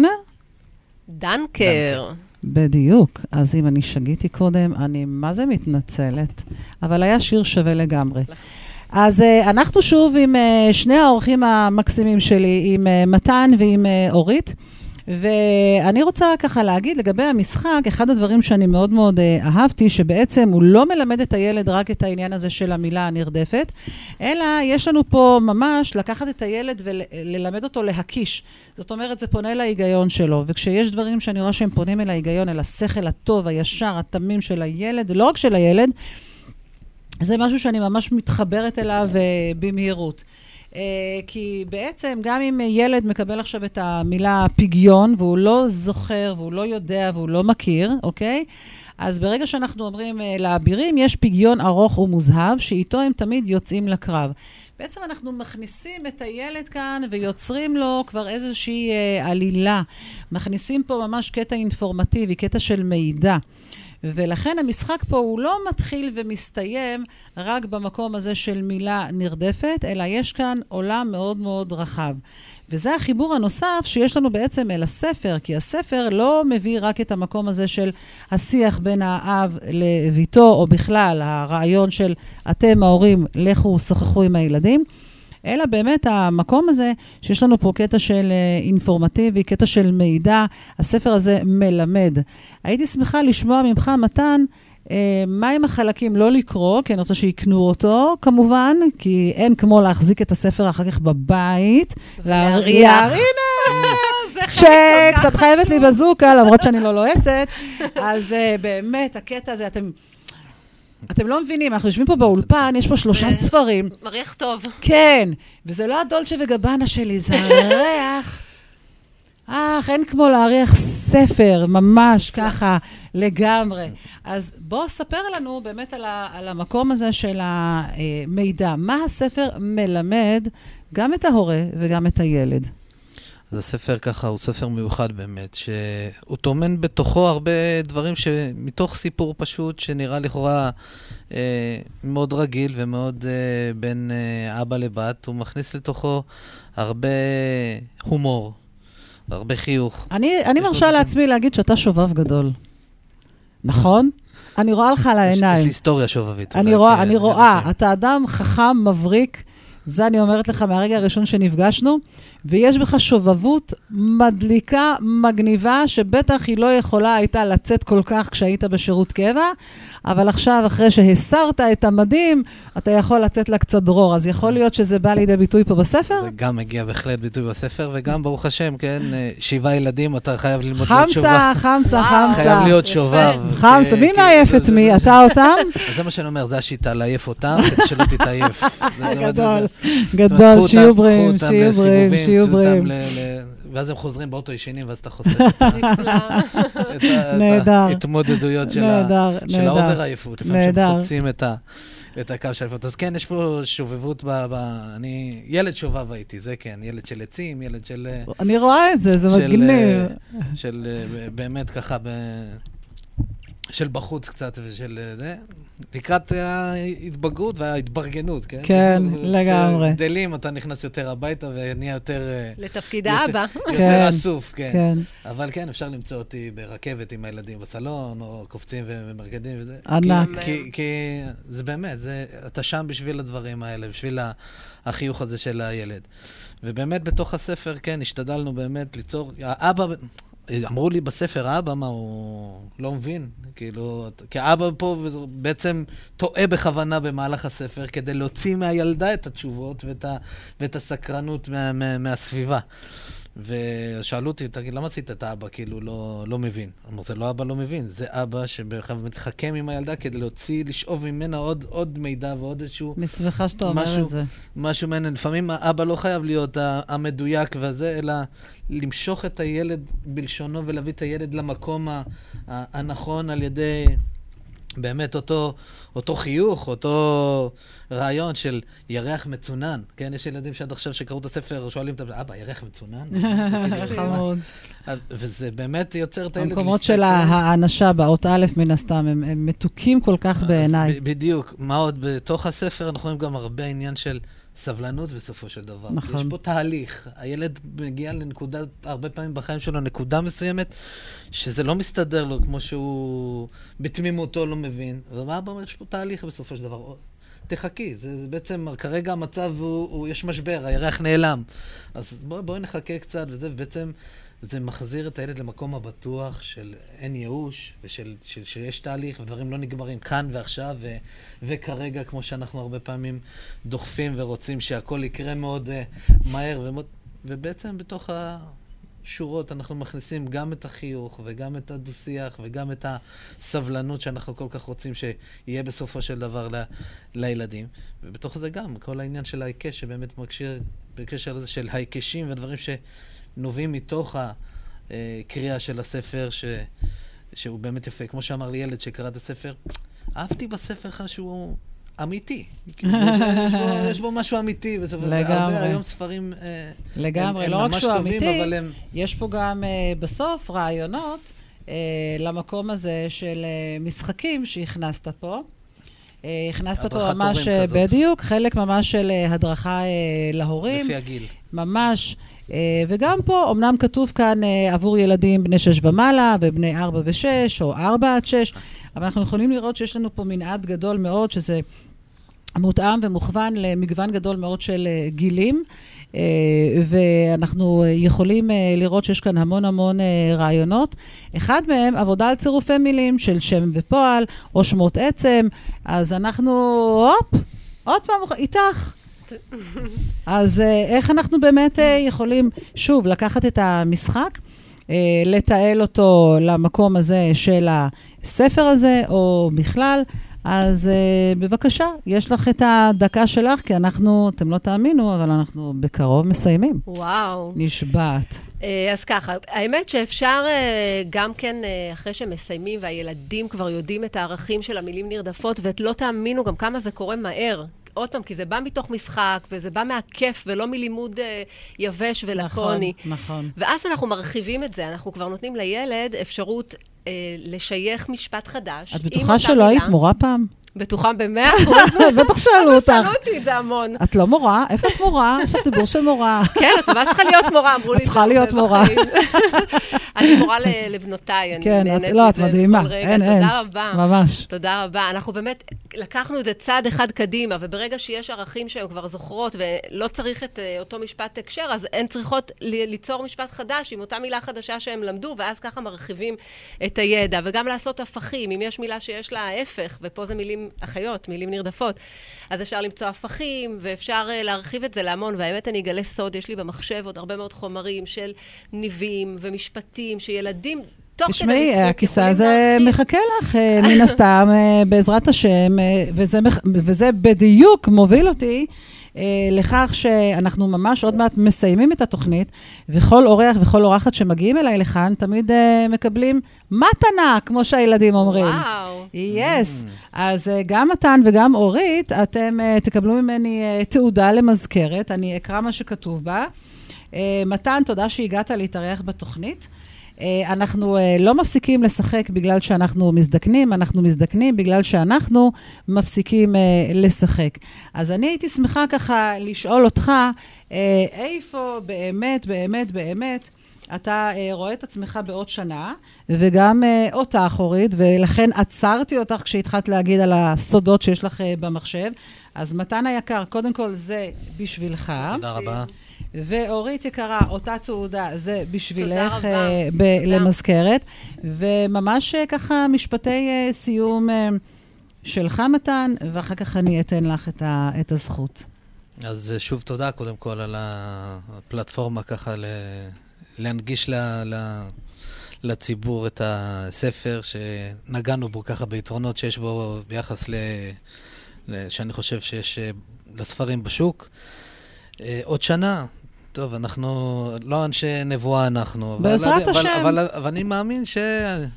דנקר. בדיוק. אז אם אני שגיתי קודם, אני מה זה מתנצלת, אבל היה שיר שווה לגמרי. אז uh, אנחנו שוב עם uh, שני האורחים המקסימים שלי, עם uh, מתן ועם uh, אורית, ואני רוצה ככה להגיד לגבי המשחק, אחד הדברים שאני מאוד מאוד uh, אהבתי, שבעצם הוא לא מלמד את הילד רק את העניין הזה של המילה הנרדפת, אלא יש לנו פה ממש לקחת את הילד וללמד אותו להקיש. זאת אומרת, זה פונה להיגיון שלו, וכשיש דברים שאני רואה שהם פונים אל ההיגיון, אל השכל הטוב, הישר, התמים של הילד, לא רק של הילד, זה משהו שאני ממש מתחברת אליו במהירות. כי בעצם גם אם ילד מקבל עכשיו את המילה פיגיון, והוא לא זוכר, והוא לא יודע, והוא לא מכיר, אוקיי? אז ברגע שאנחנו אומרים לאבירים, יש פיגיון ארוך ומוזהב, שאיתו הם תמיד יוצאים לקרב. בעצם אנחנו מכניסים את הילד כאן ויוצרים לו כבר איזושהי עלילה. מכניסים פה ממש קטע אינפורמטיבי, קטע של מידע. ולכן המשחק פה הוא לא מתחיל ומסתיים רק במקום הזה של מילה נרדפת, אלא יש כאן עולם מאוד מאוד רחב. וזה החיבור הנוסף שיש לנו בעצם אל הספר, כי הספר לא מביא רק את המקום הזה של השיח בין האב לביתו, או בכלל הרעיון של אתם ההורים לכו שוחחו עם הילדים, אלא באמת המקום הזה שיש לנו פה קטע של אינפורמטיבי, קטע של מידע, הספר הזה מלמד. הייתי שמחה לשמוע ממך, מתן, מה עם החלקים לא לקרוא, כי אני רוצה שיקנו אותו, כמובן, כי אין כמו להחזיק את הספר אחר כך בבית. להריח. הנה, צ'קס, את חייבת לי בזוקה, למרות שאני לא לועסת. אז באמת, הקטע הזה, אתם... אתם לא מבינים, אנחנו יושבים פה באולפן, יש פה שלושה ספרים. מריח טוב. כן, וזה לא הדולצ'ה וגבנה שלי, זה הריח. אך, אין כמו להריח ספר, ממש ככה, לגמרי. אז בואו ספר לנו באמת על, ה, על המקום הזה של המידע. מה הספר מלמד גם את ההורה וגם את הילד? אז הספר ככה הוא ספר מיוחד באמת, שהוא תומן בתוכו הרבה דברים שמתוך סיפור פשוט, שנראה לכאורה אה, מאוד רגיל ומאוד אה, בין אה, אבא לבת, הוא מכניס לתוכו הרבה הומור, הרבה חיוך. אני, אני מרשה לעצמי להגיד שאתה שובב גדול. נכון? אני רואה לך על העיניים. יש לי היסטוריה שובבית. אני רואה, אני רואה. אתה אדם חכם, מבריק, זה אני אומרת לך מהרגע הראשון שנפגשנו, ויש בך שובבות מדליקה, מגניבה, שבטח היא לא יכולה הייתה לצאת כל כך כשהיית בשירות קבע, אבל עכשיו, אחרי שהסרת את המדים, אתה יכול לתת לה קצת דרור. אז יכול להיות שזה בא לידי ביטוי פה בספר? זה גם מגיע בהחלט ביטוי בספר, וגם ברוך השם, כן, שבעה ילדים, אתה חייב ללמוד להיות שובב. חמסה, חמסה, חמסה. חייב להיות שובב. חמסה, מי מעייף את מי? אתה אותם? זה מה שאני אומר, זה השיטה, לעייף אותם, כדי שלא תתעייף. גדול, גדול, שיהיו בריאים, שיהיו בריאים, שיהיו בריאים. ואז הם חוזרים באוטו ישנים, ואז אתה חוסך את ההתמודדויות של האובר עייפות. לפעמים שחוצים את הקו של עייפות. אז כן, יש פה שובבות, אני ילד שובב הייתי, זה כן, ילד של עצים, ילד של... אני רואה את זה, זה מגניב. של באמת ככה, של בחוץ קצת ושל זה. לקראת ההתבגרות וההתברגנות, כן? כן, לגמרי. כשגדלים, אתה נכנס יותר הביתה ונהיה יותר... לתפקיד האבא. יותר אסוף, כן. אבל כן, אפשר למצוא אותי ברכבת עם הילדים בסלון, או קופצים ומרקדים וזה. ענק. כי זה באמת, אתה שם בשביל הדברים האלה, בשביל החיוך הזה של הילד. ובאמת בתוך הספר, כן, השתדלנו באמת ליצור... האבא... אמרו לי בספר, האבא, מה, הוא לא מבין? כאילו, כי האבא פה בעצם טועה בכוונה במהלך הספר, כדי להוציא מהילדה את התשובות ואת, ה, ואת הסקרנות מה, מה, מהסביבה. ושאלו אותי, תגיד, למה עשית את האבא? כאילו, לא, לא מבין. אמר, זה לא אבא לא מבין, זה אבא שמתחכם עם הילדה כדי להוציא, לשאוב ממנה עוד, עוד מידע ועוד איזשהו... מסמכה שאתה אומר משהו, את זה. משהו מעניין. לפעמים האבא לא חייב להיות המדויק וזה, אלא למשוך את הילד בלשונו ולהביא את הילד למקום הנכון על ידי באמת אותו, אותו חיוך, אותו רעיון של ירח מצונן. כן, יש ילדים שעד עכשיו שקראו את הספר, שואלים אותם, אבא, ירח מצונן? חמוד. וזה באמת יוצר את הילד להסתכל. המקומות של האנשה באות א' מן הסתם, הם, הם מתוקים כל כך בעיניי. בדיוק. מה עוד? בתוך הספר אנחנו רואים גם הרבה עניין של סבלנות בסופו של דבר. נכון. יש פה תהליך. הילד מגיע לנקודה, הרבה פעמים בחיים שלו, נקודה מסוימת, שזה לא מסתדר לו כמו שהוא בתמימותו לא מבין. ומה אבא אומר? יש פה תהליך בסופו של דבר. תחכי, זה, זה בעצם, כרגע המצב הוא, הוא, יש משבר, הירח נעלם. אז בואי בוא נחכה קצת, וזה בעצם, זה מחזיר את הילד למקום הבטוח של אין ייאוש, ושל של, שיש תהליך, ודברים לא נגמרים כאן ועכשיו, ו, וכרגע, כמו שאנחנו הרבה פעמים דוחפים ורוצים שהכל יקרה מאוד uh, מהר, ומאוד, ובעצם בתוך השורות אנחנו מכניסים גם את החיוך, וגם את הדו-שיח, וגם את הסבלנות שאנחנו כל כך רוצים שיהיה בסופו של דבר ל, לילדים. ובתוך זה גם, כל העניין של ההיקש, שבאמת מקשיר, בקשר לזה של ההיקשים ודברים שנובעים מתוך הקריאה של הספר, ש, שהוא באמת יפה. כמו שאמר לי ילד שקרא את הספר, אהבתי בספר לך שהוא אמיתי. יש בו, יש בו משהו אמיתי. לגמרי. היום ספרים לגמרי, הם, לא הם רק ממש שהוא טובים, אמיתי, אבל הם... יש פה גם uh, בסוף רעיונות uh, למקום הזה של uh, משחקים שהכנסת פה. Uh, הכנסת פה ממש, uh, בדיוק, חלק ממש של uh, הדרכה uh, להורים. לפי הגיל. ממש. Uh, וגם פה, אמנם כתוב כאן uh, עבור ילדים בני שש ומעלה, ובני ארבע ושש, או ארבע עד שש, אבל אנחנו יכולים לראות שיש לנו פה מנעד גדול מאוד, שזה מותאם ומוכוון למגוון גדול מאוד של uh, גילים, uh, ואנחנו יכולים uh, לראות שיש כאן המון המון uh, רעיונות. אחד מהם, עבודה על צירופי מילים של שם ופועל, או שמות עצם, אז אנחנו, הופ, עוד פעם, איתך. אז uh, איך אנחנו באמת uh, יכולים, שוב, לקחת את המשחק, uh, לתעל אותו למקום הזה של הספר הזה, או בכלל, אז uh, בבקשה, יש לך את הדקה שלך, כי אנחנו, אתם לא תאמינו, אבל אנחנו בקרוב מסיימים. וואו. נשבעת. Uh, אז ככה, האמת שאפשר uh, גם כן, uh, אחרי שמסיימים, והילדים כבר יודעים את הערכים של המילים נרדפות, ואת לא תאמינו גם כמה זה קורה מהר. עוד פעם, כי זה בא מתוך משחק, וזה בא מהכיף, ולא מלימוד uh, יבש ולקוני. נכון, נכון. ואז אנחנו מרחיבים את זה, אנחנו כבר נותנים לילד אפשרות uh, לשייך משפט חדש. את בטוחה שלא היית מורה פעם? בטוחה במאה אחוז. בטח שאלו אותך. שאלו אותי את זה המון. את לא מורה? איפה את מורה? יש לך דיבור של מורה. כן, את ממש צריכה להיות מורה, אמרו לי. את צריכה להיות מורה. אני מורה לבנותיי, אני כן, נהנית לא, את מזה מדהימה. בכל רגע. אין, אין. תודה רבה. ממש. תודה רבה. אנחנו באמת לקחנו את זה צעד אחד קדימה, וברגע שיש ערכים שהן כבר זוכרות, ולא צריך את אותו משפט הקשר, אז הן צריכות ליצור משפט חדש עם אותה מילה חדשה שהן למדו, ואז ככה מרחיבים את הידע, וגם לעשות הפכים. אם יש מילה שיש לה ההפך, ופה זה מילים אחיות, מילים נרדפות, אז אפשר למצוא הפכים, ואפשר להרחיב את זה להמון, והאמת אני אגלה סוד, יש לי במחשב עוד הרבה מאוד חומרים של ניבים ומשפטים, שילדים תוך כדי תשמעי, משחק הכיסא יכולים הזה להרחיב. מחכה לך, אה, מן הסתם, אה, בעזרת השם, אה, וזה, מח- וזה בדיוק מוביל אותי אה, לכך שאנחנו ממש עוד מעט מסיימים את התוכנית, וכל אורח וכל אורחת שמגיעים אליי לכאן, תמיד אה, מקבלים מתנה, כמו שהילדים אומרים. וואו. יס. אז אה, גם מתן וגם אורית, אתם אה, תקבלו ממני אה, תעודה למזכרת, אני אקרא מה שכתוב בה. אה, מתן, תודה שהגעת להתארח בתוכנית. אנחנו לא מפסיקים לשחק בגלל שאנחנו מזדקנים, אנחנו מזדקנים בגלל שאנחנו מפסיקים לשחק. אז אני הייתי שמחה ככה לשאול אותך, איפה באמת, באמת, באמת, אתה רואה את עצמך בעוד שנה, וגם אותך אורית, ולכן עצרתי אותך כשהתחלת להגיד על הסודות שיש לך במחשב. אז מתן היקר, קודם כל זה בשבילך. תודה רבה. ואורית יקרה, אותה תעודה, זה בשבילך תודה רבה. ב- למזכרת. וממש ככה משפטי סיום שלך מתן, ואחר כך אני אתן לך את, ה- את הזכות. אז שוב תודה קודם כל על הפלטפורמה ככה ל- להנגיש ל- ל- לציבור את הספר שנגענו בו ככה ביתרונות שיש בו ביחס ל... ל- שאני חושב שיש לספרים בשוק. עוד שנה, טוב, אנחנו לא אנשי נבואה אנחנו. בעזרת אבל, השם. אבל, אבל, אבל אני מאמין ש,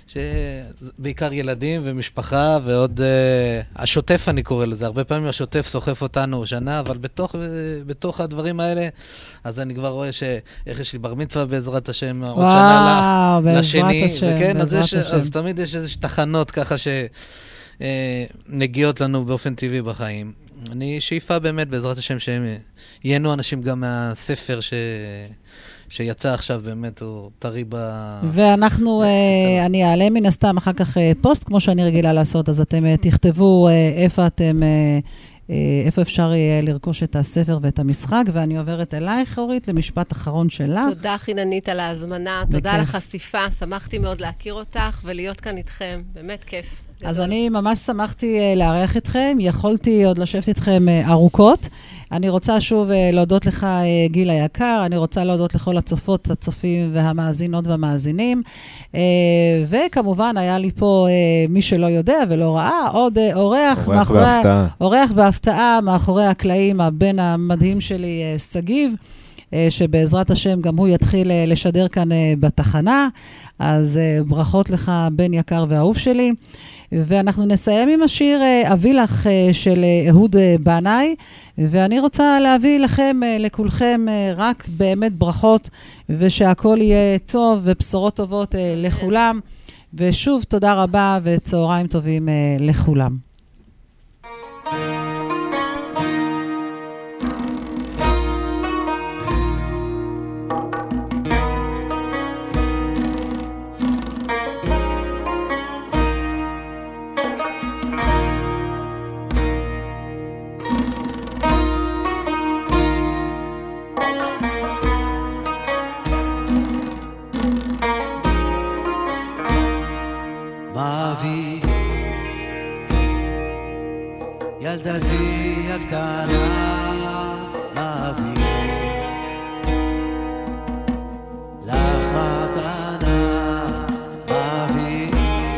שבעיקר ילדים ומשפחה, ועוד uh, השוטף אני קורא לזה. הרבה פעמים השוטף סוחף אותנו שנה, אבל בתוך, בתוך הדברים האלה, אז אני כבר רואה שאיך יש לי בר מצווה בעזרת השם, עוד וואו, שנה בעזרת לשני. השם, וכן, אז, בעזרת יש, השם. אז תמיד יש איזוש תחנות ככה שנגיעות לנו באופן טבעי בחיים. אני שאיפה באמת בעזרת השם שהם ייהנו אנשים גם מהספר ש... שיצא עכשיו באמת, הוא טרי ב... ואנחנו, אה, אני אעלה מן הסתם אחר כך אה, פוסט, כמו שאני רגילה לעשות, אז אתם אה, תכתבו אה, איפה אתם, אה, אה, איפה אפשר יהיה לרכוש את הספר ואת המשחק, ואני עוברת אלייך, אורית, למשפט אחרון שלך. תודה חיננית על ההזמנה, תודה על החשיפה, שמחתי מאוד להכיר אותך ולהיות כאן איתכם, באמת כיף. אז אני ממש שמחתי uh, לארח אתכם, יכולתי עוד לשבת איתכם uh, ארוכות. אני רוצה שוב uh, להודות לך, uh, גיל היקר, אני רוצה להודות לכל הצופות, הצופים והמאזינות והמאזינים. Uh, וכמובן, היה לי פה, uh, מי שלא יודע ולא ראה, עוד uh, אורח, אורח מאחורי, בהפתעה. אורח בהפתעה, מאחורי הקלעים, הבן המדהים שלי, uh, סגיב, uh, שבעזרת השם גם הוא יתחיל uh, לשדר כאן uh, בתחנה. אז uh, ברכות לך, בן יקר ואהוב שלי. ואנחנו נסיים עם השיר אביא לך של אהוד בנאי, ואני רוצה להביא לכם, לכולכם, רק באמת ברכות, ושהכל יהיה טוב ובשורות טובות לכולם. ושוב, תודה רבה וצהריים טובים לכולם. ילדתי הקטנה, מה אביא לך מתנה, מה אביא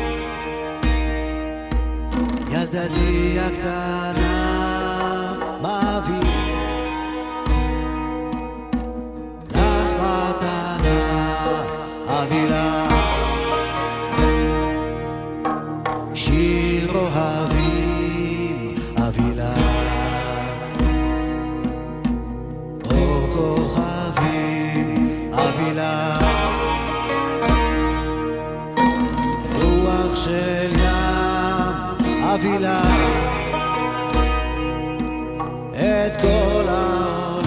ילדתי הקטנה, מה אביא לך מתנה, אביא לך שיר אוהבים, אביא לך אור כוכבים, אביא לך רוח של ים, אביא לך את כל העולם.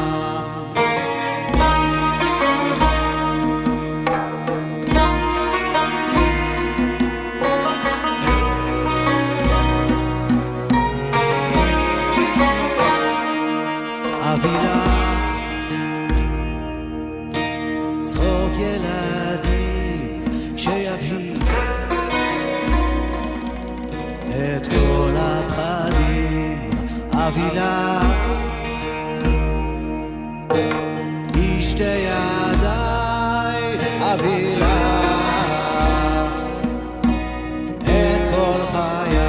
אביא לך צחוק ילדים שיבהיל את כל הפחדים, אביא לך בשתי ידיי, אביא לך את כל חיי.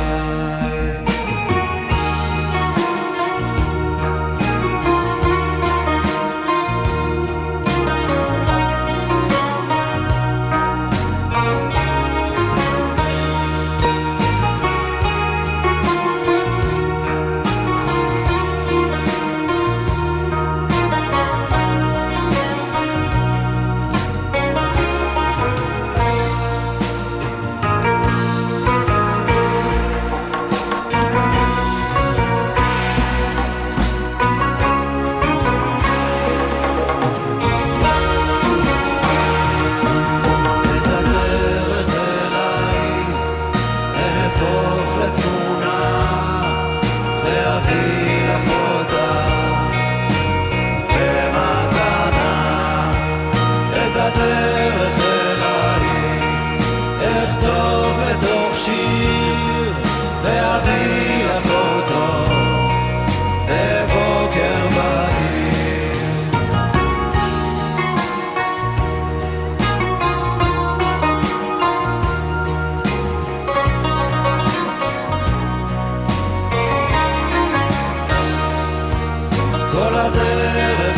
כל הדרך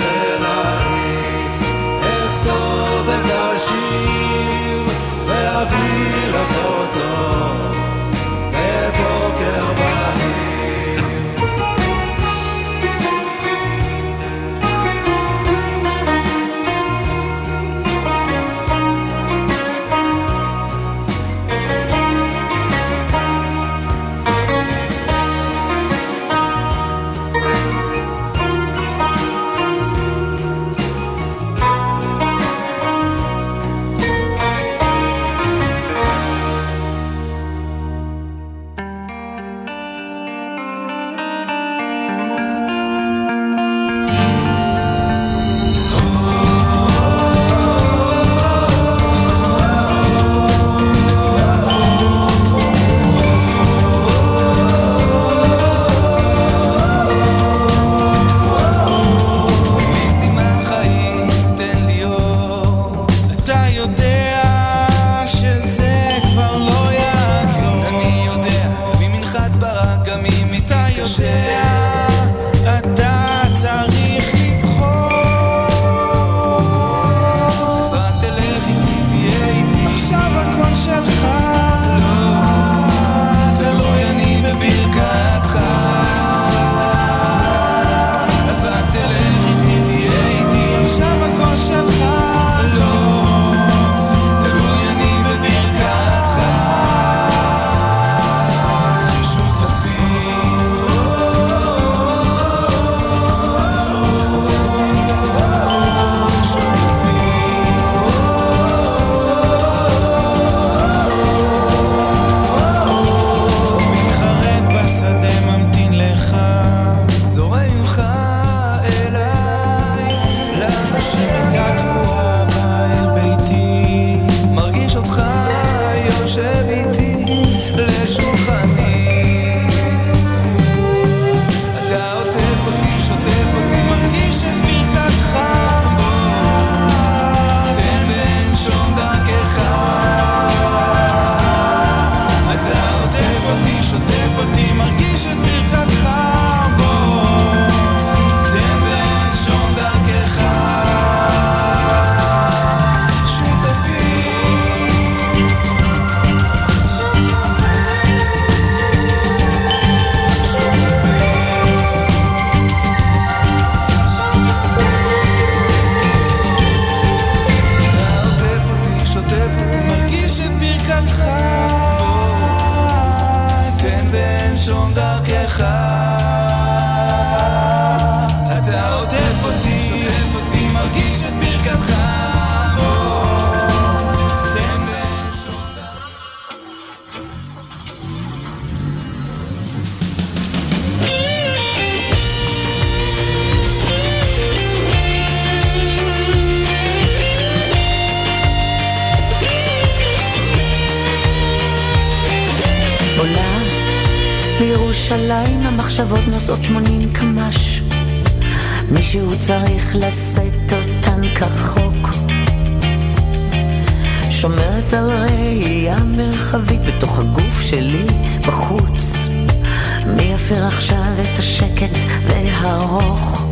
אלייך, אכתוב את השיר ואביא שום דרכך, אתה עוטף אותי, שוטף אותי, מרגיש את ברכתך. בירושלים המחשבות נוסעות שמונים קמ"ש, מישהו צריך לשאת אותן כחוק, שומרת על ראייה מרחבית בתוך הגוף שלי בחוץ, מי יפר עכשיו את השקט והרוך,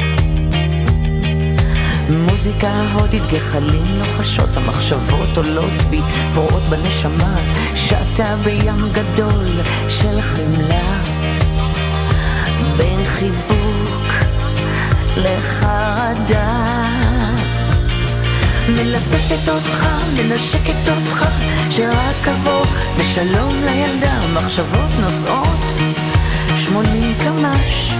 מוזיקה הודית, גחלים לוחשות, המחשבות עולות בי, פורעות בנשמה, שתה בים גדול של חמלה, בין חיבוק לחרדה, מלטפת אותך, מנשקת אותך, שרק אבוא בשלום לילדה, מחשבות נוסעות שמונים קמ"ש,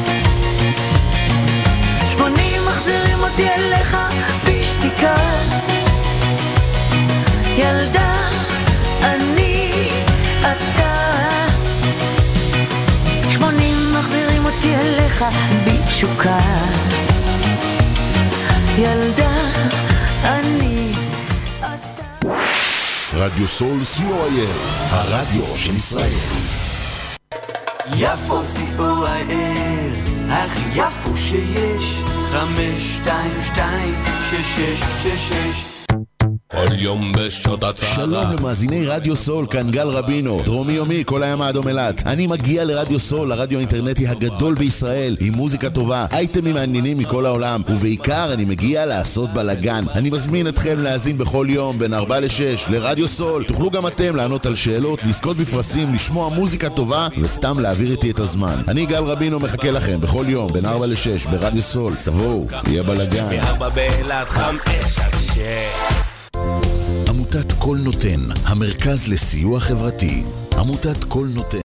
שמונים מחזירים אותי אליך בשתיקה, ילדה אני אתה, שמונים מחזירים אותי אליך בתשוקה, ילדה אני אתה. רדיו סול סי או איי אל, הרדיו של ישראל. יפו סי או איי אל, הכי יפו שיש, חמש שתיים שתיים שש שש שש שש. כל יום בשעות הצהרה. שלום למאזיני רדיו סול, כאן גל רבינו, דרומי יומי, כל הים האדום אילת. אני מגיע לרדיו סול, הרדיו האינטרנטי הגדול בישראל, עם מוזיקה טובה, אייטמים מעניינים מכל העולם, ובעיקר אני מגיע לעשות בלגן. אני מזמין אתכם להאזין בכל יום בין ארבע לשש לרדיו סול. תוכלו גם אתם לענות על שאלות, לזכות בפרסים, לשמוע מוזיקה טובה וסתם להעביר איתי את הזמן. אני גל רבינו מחכה לכם בכל יום בין ארבע לשש ברדיו סול. תבואו, יהיה בלגן. מארבע באילת חמש עד שש. עמותת כל נותן, המרכז לסיוע חברתי. עמותת כל נותן.